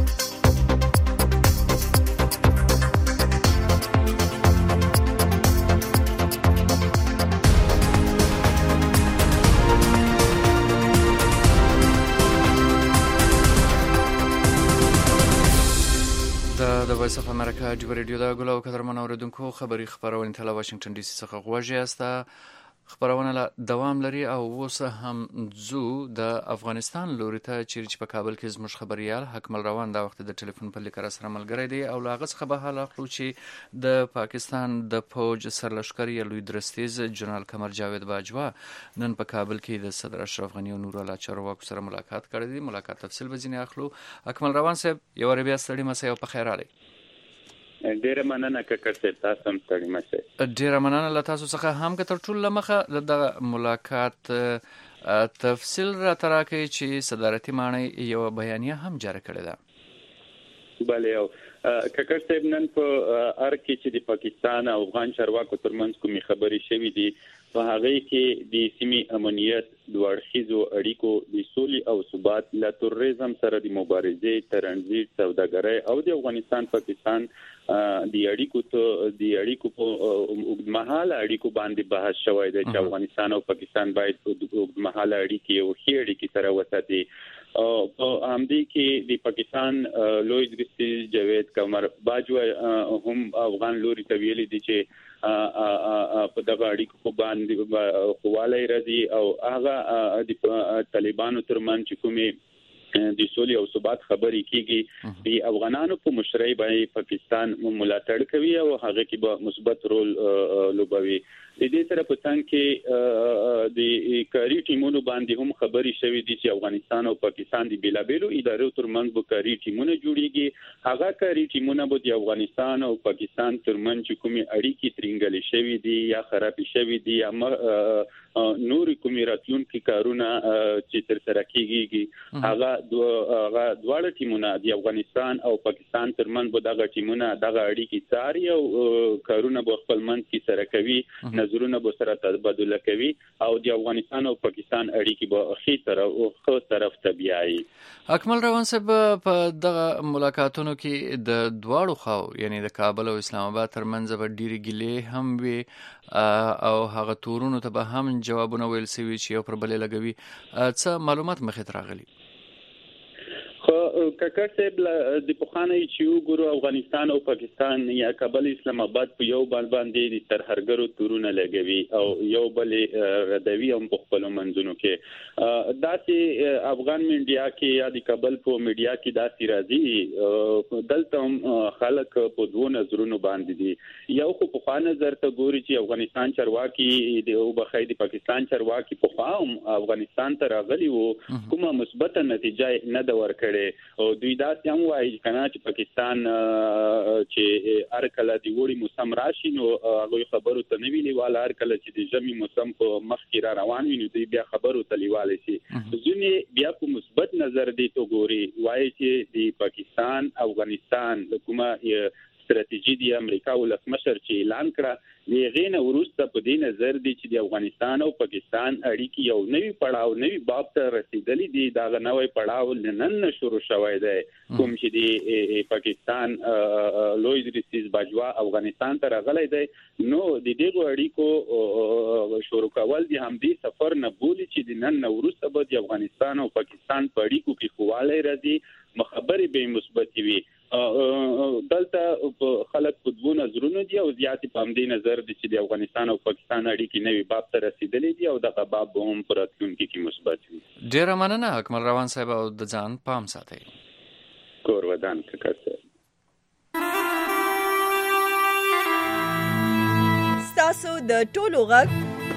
د وایس اف امریکا ډیو ریډیو دا ګلو قدرمن اوریدونکو خبری خبرونه تل واشنگټن ډي سي څخه غوږی است. خبرونه لا دوام لري او اوس هم زو د افغانستان لوري ته چې په کابل کې زموږ خبريال حکمل روان دا وخت د ټلیفون په لیکره سره ملګری دی او لاغه څخه به حال اخلو چې د پاکستان د فوج سرلشکري لوی درستیز جنرال قمر جاوید باجوا نن په کابل کې د صدر اشرف غنی او نور الله چارواکو سره ملاقات کړی دی. ملاقات تفصیل به ځینې اخلو. حکمل روان صاحب یو ور بیا ستړي مسه او په خیر علي. ډیره مننه ککړ تاسو هم ستړي مسه. ډیره مننه له تاسو څخه هم که تر ټولو مخه د ملاقات تفصیل را تراکې چې صدارتي معنی یو بیانیه هم جاری کړې ده. بله یو ککړ صاحب نن په ار کې چې د پاکستان او افغان چارواکو ترمنځ کومې خبرې شوې دي په هغه کې د سیمې امنیت د اړخیزو اړیکو د سولې او ثبات له تروریزم سره د مبارزې ترانزیت سوداګرۍ او د افغانستان پاکستان د اړیکو ته د اړیکو په اوږدمهاله اړیکو باندې بحث شوی دی چې افغانستان او پاکستان باید اوږدمهاله اړیکې او ښې اړیکې سره وساتي. او په همدې کې د پاکستان لوی درستیز جاوید قمر باجوا هم افغان لوري ته ویلي دي چې په دغه اړیکو باندې خواله راځي او هغه د طالبانو ترمنځ چې کومې د سولې او ثبات خبرې کیږي د افغانانو په مشرۍ باندې پاکستان ملاتړ کوي او هغه کې به مثبت رول لوبوي. د دې سره په څنګ کې د کاری ټیمونو باندې هم خبرې شوې دي چې افغانستان او پاکستان د بیلابېلو ادارو ترمنځ به کاری ټیمونه جوړیږي. هغه کاری ټیمونه به د افغانستان او پاکستان ترمنځ کومې اړیکې ترنګلې شوې دي یا خرابې شوې دي یا نور کومې راتلونکي کارونه چې تر سره کیږي هغه هغه دواړه ټیمونه د افغانستان او پاکستان ترمنځ به دغه ټیمونه دغه اړیکې څاري او کارونه به خپل منځ کې سره کوي، نظرونه به سره تبادله کوي او د افغانستان او پاکستان اړیکې به ښه طرف او ښه طرف ته بیایي. اکمل روان صاحب په دغه ملاقاتونو کې د دواړو خواو یعنی د کابل او اسلام آباد ترمنځ به ډېرې ګیلې هم وي او هغه تورونو ته به هم جوابونه ویل شوي چې یو پر بلې لګوي. څه معلومات مخې ته راغلي؟ خو ککړ صاحب د پخوانی چې وګورو افغانستان او پاکستان یا کابل اسلام آباد په یو بل باندې د ترهرګرو تورونه لګوي او یو بل ردوي هم په خپل منځونو کې داسې افغان میډیا کې یا د کابل په میډیا کې داسې راځي دلته هم خلک په دوه نظرونو باندې دي. یو خو په خانه نظر ته ګوري چې افغانستان چارواکي د او بخای د پاکستان چارواکي په خام افغانستان ته راغلي وو کومه مثبت نتیجه نه دا ورکړي او دوی داسې هم وایي کنه چې پاکستان چې هر کله د وړي موسم راشي نو هغه خبرو ته نه ویلي والا هر کله چې د ژمي موسم په مخ کې را روان وي نو دوی بیا خبرو ته لیواله شي. ځینې بیا په مثبت نظر دي ته ګوري وایي چې د پاکستان افغانستان کومه استراتیژي دی امریکا ولسمشر چې اعلان کړه یغینه ورسته په دې نظر دی چې د افغانستان او پاکستان اړیکې یو نوی پړاو نوی باب ته رسیدلی دی. دا نوی پړاو نن شروع شوی دی کوم چې د پاکستان لوی درستیز باجوا افغانستان ته راغلی دی نو د دې اړیکو شروع کول دی هم دې سفر نه بولی چې د نن ورسته به د افغانستان او پاکستان په اړیکو کې خواله راځي مخبري به مثبت وي. دلته خلک په دوه نظرونو دي او زیات په همدې نظر دي چې د افغانستان او پاکستان اړیکې نوی باب ته رسیدلې دي او دغه باب هم پر راتلونکي کې مثبت وي. ډیره مننه اکمل روان صاحب او د ځان پام ساتئ. کور ودان ککړ ستاسو د ټولو غږ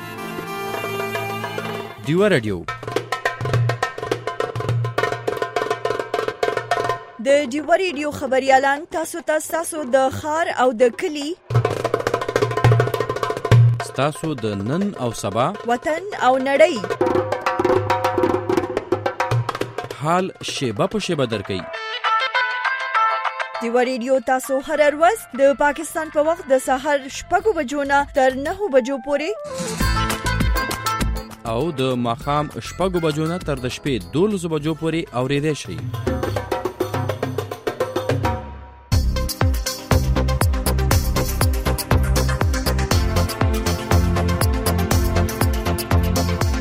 ډیو رادیو د ډیو ریډیو خبريالان تاسو ته تاسو د خار او د کلی تاسو د نن او سبا وطن او نړۍ حال شیبه په شیبه درکې ډیو ریډیو تاسو هر ورځ د پاکستان په وخت د سحر شپږ بجو نه تر نهه بجو پورې او د ماخام شپږ بجو نه تر د شپې دولس بجو پورې اورېدای شئ.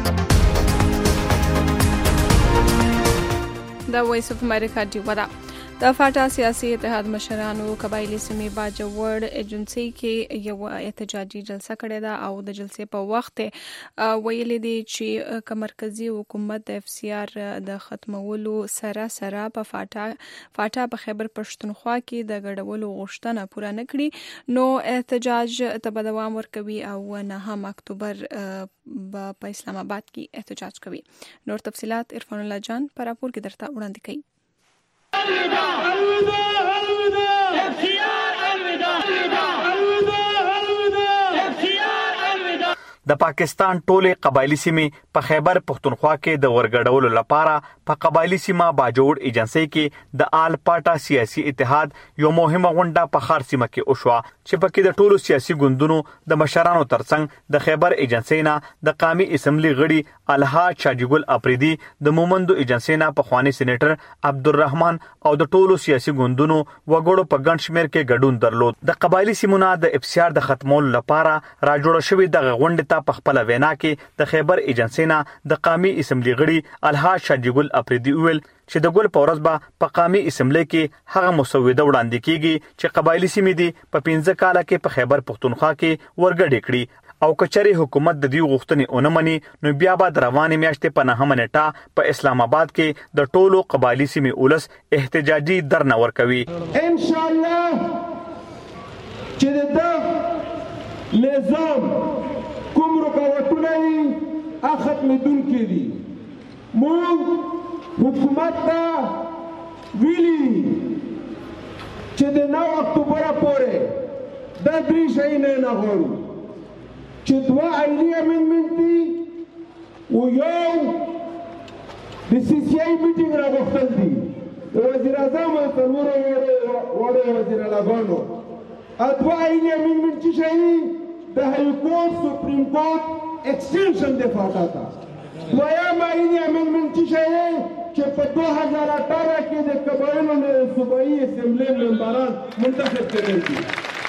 د وایس اف امریکا ډیو دا د فاټا سیاسي اتحاد مشرانو قبایلی سیمې باجوړ ایجنسی کې یو احتجاجي جلسه کړې ده او د جلسې په وخت ویلي دي چې ک مرکزی حکومت د اف سی آر د ختمولو سره سره په فاټا فاټا په خیبر پښتونخوا کې د ګډولو غوښتنه پوره نه کړي نو احتجاج ته دوام ورکوي او نهم اکتوبر په اسلام آباد کې احتجاج کوي. نور تفصيلات عرفان الله جان پر راپور کې درته وړاندې کوي. د پاکستان ټوله قبایلی سیمې په خیبر پښتونخوا کې د ورګډولو لپاره په قبایلی سیمه باجوړ ایجنسی کې د آل پاټا سیاسي اتحاد یو مهمه غونډه په خار سیمه کې وشوه چې پکې د ټولو سیاسي ګوندونو د مشرانو ترڅنګ د خیبر ایجنسی نه د قامي اسمبلی غړي الحاج شاجګل اپریدي د مومندو ایجنسی نه په خواني سېنیټر عبدالرحمن او د ټولو سیاسي ګوندونو وګړو په ګڼ شمېر کې ګډون درلود. د قبایلی سیمونو د اف سی آر د ختمولو لپاره راجوړ شوی د غونډې په خپل وینا کې د خیبر ایجنسی نه د قامي اسمبلی غړي الحاج شاجګل اپریدي ویل چې د ګل پورز به په قامي اسمبلی کې هغه مسوده وړاندې کیږي چې قبایلی سیمې دي په پنځه کاله کې په خیبر پښتونخوا کې ورګډې کړي او کچري حکومت د دې غوښتنې اونمني نو بیا به د روانې میاشتې په نهمه نیټه په اسلام آباد کې د ټولو قبایلی سیمې اولس احتجاجي درنه ورکوي. ان شاء الله چې د نظام کوم رکاوټونه یې ختمېدونکي دي. موږ حکومت ته ویلي چې د نو اکتوبره پورې دا درې شیونه نه غواړو چې دوه عیني امندمنټ دي او یو د سی سی آی میټینګ راغوښتل دي د وزیر اعظم او څلورو وړو وزیر اعلیګانو. دوه عیني امندمنټ چې شي د های کورټ سپریم کورټ ایکسټنشن د فاټا ته دویم عیني امندمنټ چې شی چې په دوه هزار اټھارہ کې د قبایلو صوبایي اسمبلی ممبران منتخب کړل دي.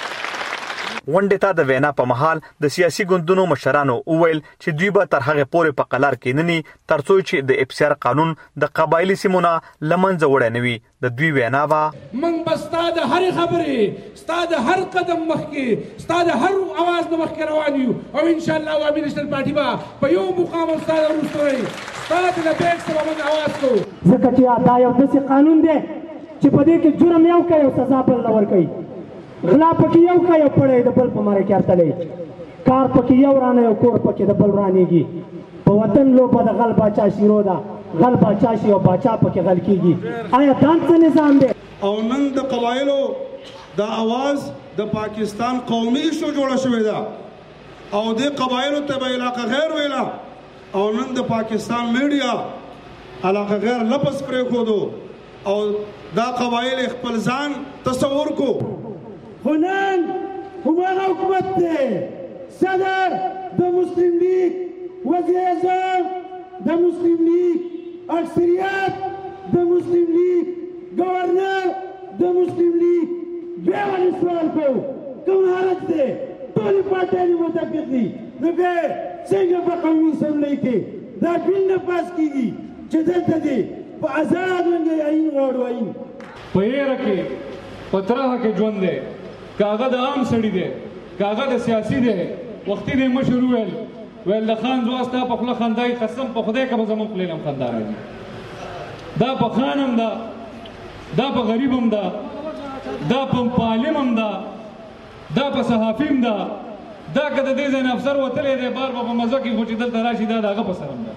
غونډې ته د وینا په مهال د سیاسي ګوندونو مشرانو وویل چې دوی به تر هغه پورې په قلار کې نني ترڅو چې د اف سی آر قانون د قبایلی سیمونو لمنځه وړي نه وي. د دوی وینا وا من بستا د هر خبرې ستا د هر قدم مخکې ستا د هر आवाज د مخکې روان یو او ان شاء الله و امینشتل پارټي با په یو مقام ستا د ورستوي ستا د بیک سبا من आवाज کو ځکه چې دا یو داسې قانون دی چې په دې کې جرم یو کوي او سزا بل نه ورکوي. غلا پکې یو کوي او پړې د بل په ماره کې ارتلې کار پکې یو رانه یو کور پکې د بل رانېږي. په وطن لوبه د غل باچا شیرو ده غل باچا شي او باچا پکې غل کېږي. آیا دا څه نظام دی؟ او نن د قبایلو د اواز د پاکستان قومي شو جوړه شوې ده او د قبایلو ته به علاقه غیر ویلا او نن د پاکستان میډیا علاقه غیر لپس پرې خودو او دا قبایل خپل ځان تصور کو. خو نن هماغه حکومت دی صدر د مسلم لیگ وزیر اعظم د مسلم لیگ اکثریت د مسلم لیگ گورنر د مسلم لیگ بیا ولې سوال کوو کوم حالت دی ټولې پارټیانې متفق دي نو بیا څنګه په قومي اسمبلی کې دا بل نه پاس کېږي چې دلته دی په ازاد رنګه عین غواړو عین په یېره کې په ترهه کې ژوند دی کاغه د عام سړي دی کاغه د سیاسي دی. وختي دی مشر وویل ویل د خان زواستا په خوله خندای قسم په خدای که به زموږ خولې هم خندا راځي. دا په خان هم ده دا په غریب هم ده دا په عالم هم ده دا په صحافي هم ده دا که د دې ځای نه افسر وتلی دی بار به په مزه کې خو چې دلته راشي دا د هغه په سر هم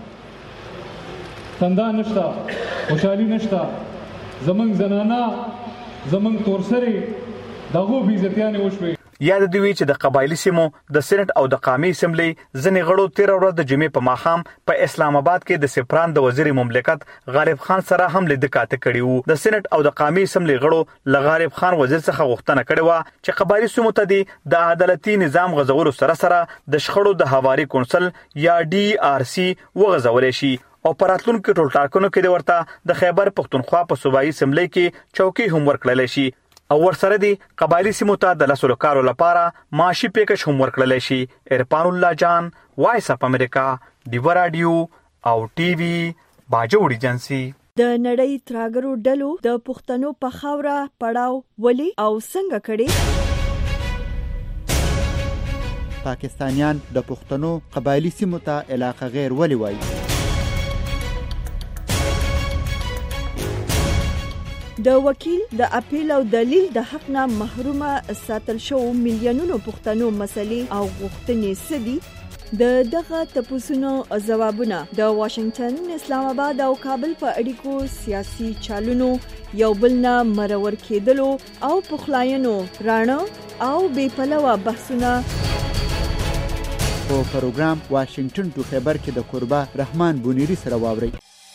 ده. خندا نشته خوشحالي نشته زموږ زنانه زموږ تورسرې دغه بیزتیانې وشوي. یاد دی وی چې د قبایلی سیمو د سېنات او د قامي اسمبلی ځنې غړو تیر ورځ د جمعې په ماښام په اسلام آباد کې د سپران د وزیر مملکت غالب خان سره هم لید کاته کړي وو. د سېنات او د قامي اسمبلی غړو ل غالب خان وزیر څخه غوښتنه کړې و چې قبایلی سیمو ته د عدالتي نظام غزولو سره سره د شخړو د حواري کونسل یا ډي آر سی وغځول شي او پراتلونکو ټول ټاکنو کې ورته د خیبر پښتونخوا په صوبایي اسمبلی کې چوکي هم ورکړل شي او ورسره دی قبایلی سیمو ته د لسلو کارو لپاره معاشي پیکج هم ورکړل شي. عرفان الله جان وایس اف امریکا دیو رادیو او ټي وي باجوړ ایجنسی. د نړۍ تراګرو ډلو د پښتنو په خاوره پړاو ولي او څنګه کړي؟ پاکستانیان د پښتنو قبایلی سیمو ته علاقه غیر ولي وایي؟ د وکیل د اپیل او دلیل د حق نه محرومه ساتل شو میلیونونو پښتنو مسلې او غوښتنې سدي؟ د دغه تپوسونو ځوابونه د واشنگټن، اسلام آباد او کابل په اړیکو سیاسي چالونو یو بل نه مرور کېدلو او پخلاینو رانه او بې پلوه بحثونه په پروګرام واشنگټن ټو خبر کې د قربا رحمان بونیری سره واوري.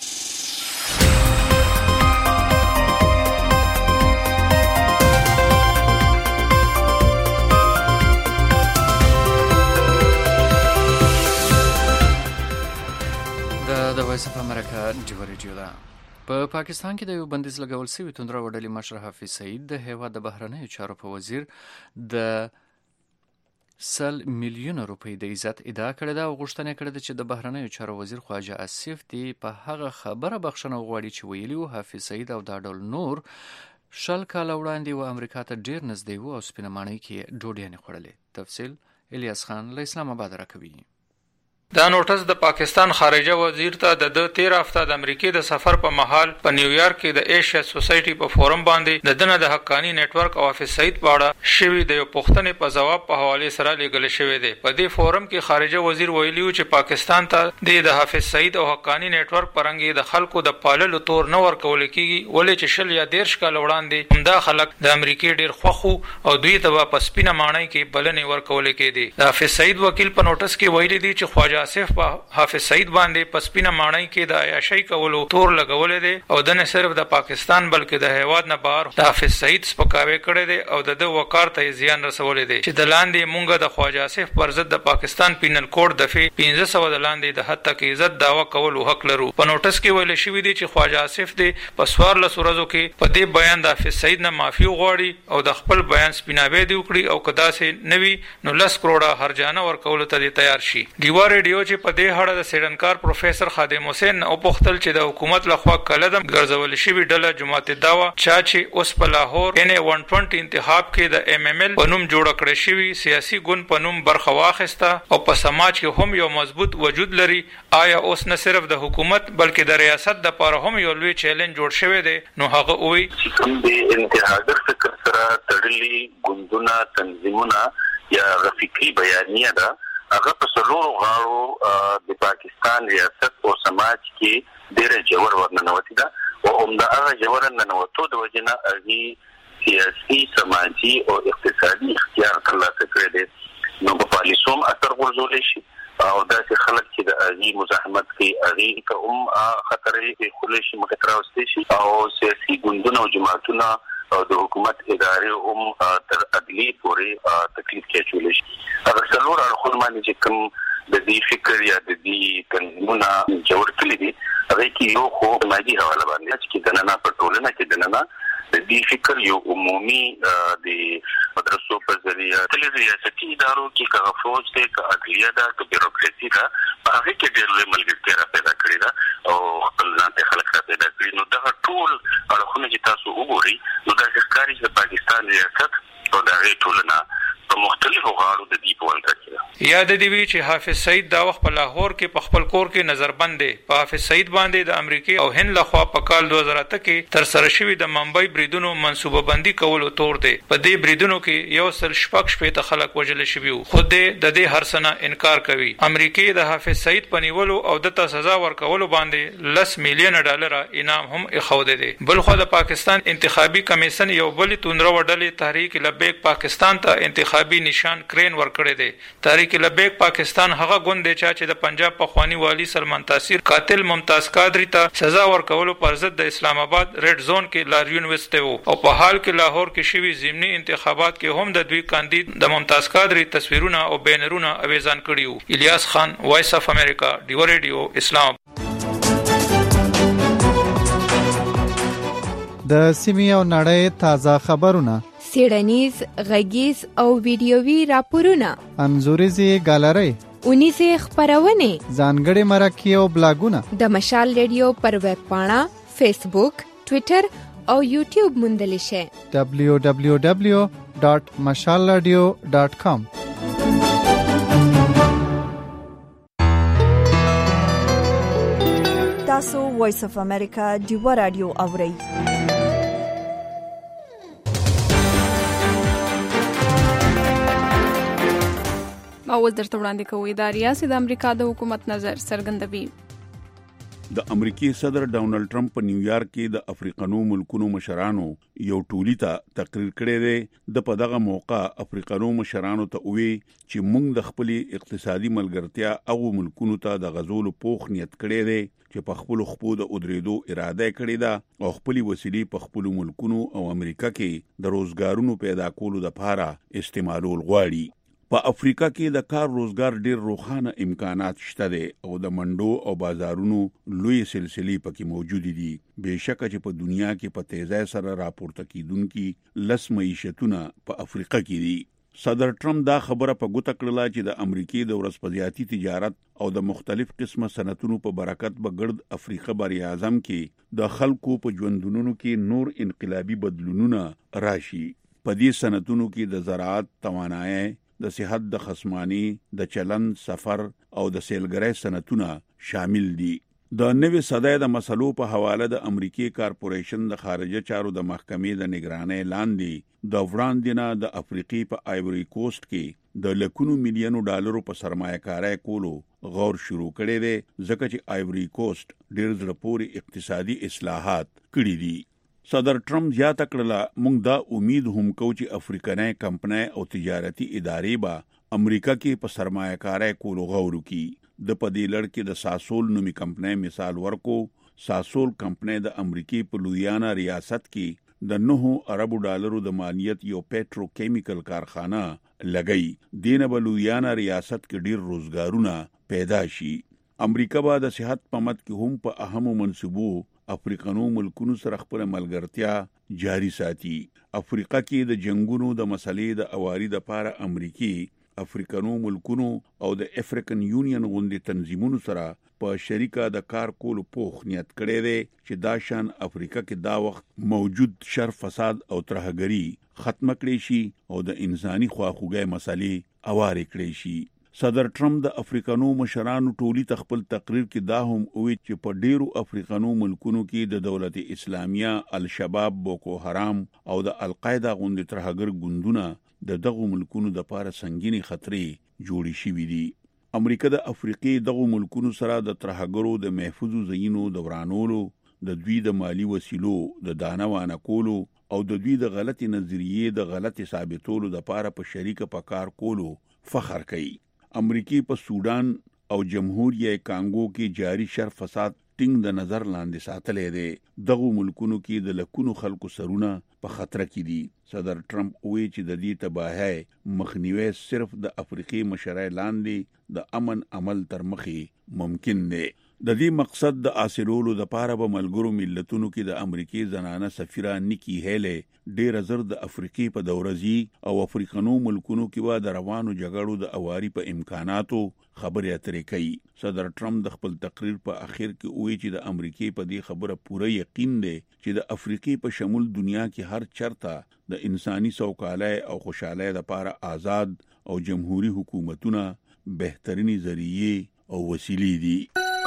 د وایس اف امریکا ډیو ریډیو ده. په پاکستان کې د یو بندیز لګول شوی توندره وډلې مشر حافظ سعید د هیواد د بهرنیو چارو په وزیر د سل میلیون روپۍ د عزت ادعا کړې ده او غوښتنه کړې ده چې د بهرنیو چارو وزیر خواجه آصف دی په هغه خبره بخښنه وغواړي چې ویلي و حافظ سعید او دا ډول نور شل کاله وړاندې و امریکا ته ډیر نږدې و او سپینه ماڼۍ کې ډوډۍ خوړلې. تفصیل الیاس خان له اسلام آباد راکوي. دا نوټس د پاکستان خارجه وزیر ته د د تیر هفته د امریکای د سفر په مهال په نیویارک کې د ایشیا سوسایټي په فورم باندې د دنه د حقانی نتورک او حافظ سعید په اړه شوی د یو پښتنې په جواب په حواله سره لیږل شوی دی. په دې فورم کې خارجه وزیر ویلی چې پاکستان ته د حافظ سعید او حقانی نتورک پرنګي د خلکو د پاللو تور نه ورکول کیږي ولې چې شل یا دیرش کال وړاندې همدا خلک د امریکای ډیر خوخو او دوی ته په سپینه ماڼۍ کې بلنې ورکول کېدي. د حافظ سعید وکیل په نوټس کې ویلي دی چې خواجه آصف په حافظ سعید باندې په سپینه ماڼۍ کې د عیاشۍ کولو تور لګولې دي او د نه صرف د پاکستان بلکې د هیواد نه بهر د حافظ سعید سپکاوی کړی دی او د د وقار ته زیان رسولې دي چې د لاندې مونږه د خواجه آصف پر ضد د پاکستان پینل کوډ دفعه پنځه سوه د لاندې د حد تک عزت داوا کولو حق لرو. په نوټس کې ویل شوی دی چې خواجه آصف دی په سوار له سورزو کې په دې بیان د حافظ سعید نه معافي وغواړي او د خپل بیان سپیناوی دی وکړي او کدا سي نوي نو لس کروڑه هرجانه ورکول ته تیار شي. ډیوا ریډیو چې په دې هړه د سیډنکار پروفیسور خادم حسین او پختل چې د حکومت لخوا کلدم ګرځول شوی ډله جماعت داوا چا چې اوس په لاهور ان ایک سو بیس انتخاب کې د ایم ایم ال په نوم جوړ کړی شوی سیاسي ګوند په نوم برخه واخیسته او په سماج کې هم یو مضبوط وجود لري. آیا اوس نه صرف د حکومت بلکې د ریاست د لپاره هم یو لوی چیلنج جوړ شوی دی؟ نو هغه وی چې کوم د انتهاګر فکر سره تړلي ګوندونه تنظیمونه یا رفیقي بیانیه ده هغه په سلورو غاړو د پاکستان ریاست او سماج کې ډېر جوړ ورننوتی ده او همدا هغه جوړ ننوتو د وجنه هغه سیاسي سماجي او اقتصادي اختیار ترلاسه کړی دی. نو په پالیسوم اثر غورځولی شي او داسې خلک چې د هغې مزاحمت کوي هغې که هم خطر یې خولی شي مخې ته راوستی شي او سیاسي ګوندونه او جماعتونه او د حکومت ادارې هم تر عدلیې پورې تکلیف کې اچولی شي. هغه څلور اړخونه باندې چې کوم د دې فکر یا د دې تنظیمونه جوړ کړي دي هغې کې یو خو سماجي حواله باندې چې دننه په ټولنه کې دننه د دې فکر یو عمومي د مدرسو په ذریعه تل ریاستي ادارو کې که فوج دی که عدلیه ده که بیروکراسي ده په هغې کې ډېر لوی ملګرتیا را پیدا کړې ده او خپل ځان ته خلک را پیدا کړي. نو دغه ټول اړخونه چې تاسو وګورئ نو داسې ښکاري چې د پاکستان ریاست او د هغې ټولنه په مختلفو غاړو د دې په ولکه کې ده. یاد دی وی چې حافظ سعید دا وخت په لاهور کې په خپل کور کې نظربند دی. په حافظ سعید باندې د امریکای او هند لخوا په کال دوه زره اته کې تر سره شوی د ممبئی بریدونو منصوبه بندي کولو تور دی. په دې بریدونو کې یو سل شپږ شپېته خلک وژل شوي وو خو د دې هر څه نه انکار کوي. امریکای د حافظ سعید په نیولو او دته سزا ورکولو باندې لس میلیون ډالر انعام هم اخوده دی. بلخو د پاکستان انتخابي کمیشن یو بل توندره وډلې تحریک لبیک پاکستان ته انتخابي نشان کرین ورکړی دی. تحریک لبیک پاکستان هغه ګوند دی چې د پنجاب په خوانی والی سلمان تاثیر قاتل ممتاز قادری ته سزا ورکولو پر ضد د اسلام آباد ریډ زون کې لاریون وسته وو او په حال کې لاهور کې شوی ضمني انتخابات کې هم د دوی کاندید د ممتاز قادری تصویرونه او بینرونه اویزان کړیو. الیاس خان، وایس اف امریکا، ډیو ریډیو، اسلام. د سیمې او نړۍ تازه خبرونه، سیړنیز، غږیز او ویډیووي راپورونه، انځوریزي ګالري، اونیزه خبرونه، ځانګړي مرکې او بلاګونه د مشال ریډیو پر ویب پاڼه فیسبوک، ټوئیټر او یوټیوب موندلی شئ. دبلیو دبلیو دبلیو ډاټ مشال رادیو ډاټ کام. تاسو وایس اف امریکا ډیوا رادیو اورئ. ما اوس درته وړاندې کوو دا ریاست د امریکا د حکومت نظر څرګندوي. د امریکای صدر ډونالد ټرمپ په نیویارک کې د افریقانو ملکونو مشرانو یو ټولي ته تقریر کړی دی. د په دغه موقع افریقانو مشرانو ته وی چې موږ د خپل اقتصادي ملګرتیا او ملکونو ته د غزولو پوخ نیت کړی دی چې په خپل خپو د ادریدو اراده کړې ده او خپل وسیلې په خپل ملکونو او امریکا کې د روزګارونو پیدا کولو لپاره استعمالول غواړي. په افریقا کې د کار روزګار ډېر روښانه امکانات شته دي او د منډو او بازارونو لوی سلسلې پکې موجود دي. بهشکه چې په دنیا کې په تیزی سره راپورته کیدونکي لس معیشتونه په افریقا کې دي. صدر ټرمپ دا خبره په ګوته کړله چې د امریکای د ورځپاڼې تجارت او د مختلف قسمه صنعتونو په برکت به ګرد افریقا بر اعظم کې د خلکو په ژوندونو کې نور انقلابي بدلونونه راشي. په دې صنعتونو کې د زراعت، توانایي، د صحت، د خصمانی، د چلن، سفر او د سیلګرۍ صنعتونه شامل دي. د نوې صدۍ د مسلو په حواله د امریکای کارپوریشن د خارجه چارو د محکمې د نگرانۍ لاندې د وړاندینه د افریقي په آیوري کوست کې د لکونو میلیونو ډالرو په سرمایه کارۍ کولو غور شروع کړی دی ځکه چې آیوري کوست ډېر زړه پورې اقتصادي اصلاحات کړي دي. صدر ټرمپ زیاته کړله موږ دا امید هم کوو چې افریقنۍ کمپنۍ او تجارتي ادارې به امریکا کې په سرمایه کارۍ کولو غور وکړي. د په دې لړ کې د ساسول نومي کمپنۍ مثال ورکو. ساسول کمپنۍ د امریکای په لویانا ریاست کې د نهو اربو ډالرو د مالیت یو پټرو کیمیکل کارخانه لګئی. دینه په لویانا ریاست کې ډیر روزګارونه پیدا شي. امریکا به د صحت په مت کې هم په اهمو منصبو افریقانو ملکونو سره خپل ملګرتیا جاری ساتي. افریقا کې د جنگونو د مسلې د اواري د پاره امریکای افریقانو ملکونو او د افریقن یونین غونډې تنظیمونو سره په شریکه د کار کولو پوخ نیت کړی دی چې دا شان افریقا کې دا وخت موجود شر، فساد او ترهګری ختم کړي شي او د انساني خواخوږۍ مسلې اواري کړي شي. صدر ټرمپ د افریقانو مشرانو ټولي تخپل تقریر کې دا هم وی چې په ډیرو افریقانو ملکونو کې د دولت اسلامیه، الشباب، بوکو حرام او د القاعده غوندې ترهګر ګوندونه د دغو ملکونو د پاره سنگینی خطرې جوړې شوې دي. امریکا د افریقای دغو ملکونو سره د ترهګرو د محفوظ زینو د ورانولو، د دوی د مالی وسیلو د دانوانه کولو او د دوی د غلطي نظریې د غلطي ثابتولو د پاره په شریکه په کار کولو فخر کوي. امریکای په سودان او جمهوریه کانګو کې جاری شر فساد ټینګ د نظر لاندې ساتلې دي. دغه ملکونو کې د لکونو خلکو سرونه په خطر کې دي. صدر ټرمپ وی چې د دې تباہي مخنیوي صرف د افریقای مشرای لاندې د امن عمل تر مخې ممکن دی. د دې مقصد د حاصلولو د پاره به ملګرو ملتونو کې د امریکای زنانه سفیره نیکی هیله ډیر زر د افریقای په دورزي او افریقانو ملکونو کې و د روانو جګړو د اواري په امکاناتو خبرې اترې کوي. صدر ټرمپ د خپل تقریر په اخر کې وی چې د امریکای په دې خبره پوره یقین دی چې د افریقای په شمول دنیا کې هر چرته د انساني سوکالۍ او خوشحالۍ لپاره آزاد او جمهوریت حکومتونه بهترینی ذریعہ او وسیلې دي.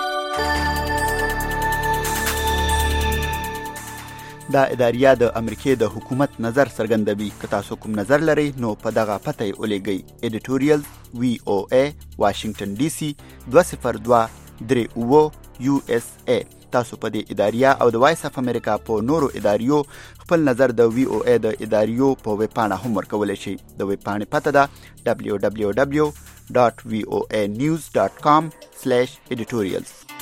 دا اداریه د امریکای د حکومت نظر څرګندوي. که تاسو کوم نظر لرئ نو په دغه پته یې ولېږئ. ایډیټوریال وی او ای واشنگټن ډي سي دوه صفر دوه درې اوه یو اس ای. تاسو په دې اداریه او د وایس اف امریکا په نورو اداریو خپل نظر د وی او ای د اداریو په ویب پاڼه هم ورکولی شئ. د ویب پاڼې پته ده دبلیو دبلیو دبلیو ډاټ وی او ای نیوز ډاټ کام سلیش ایډیټوریالز.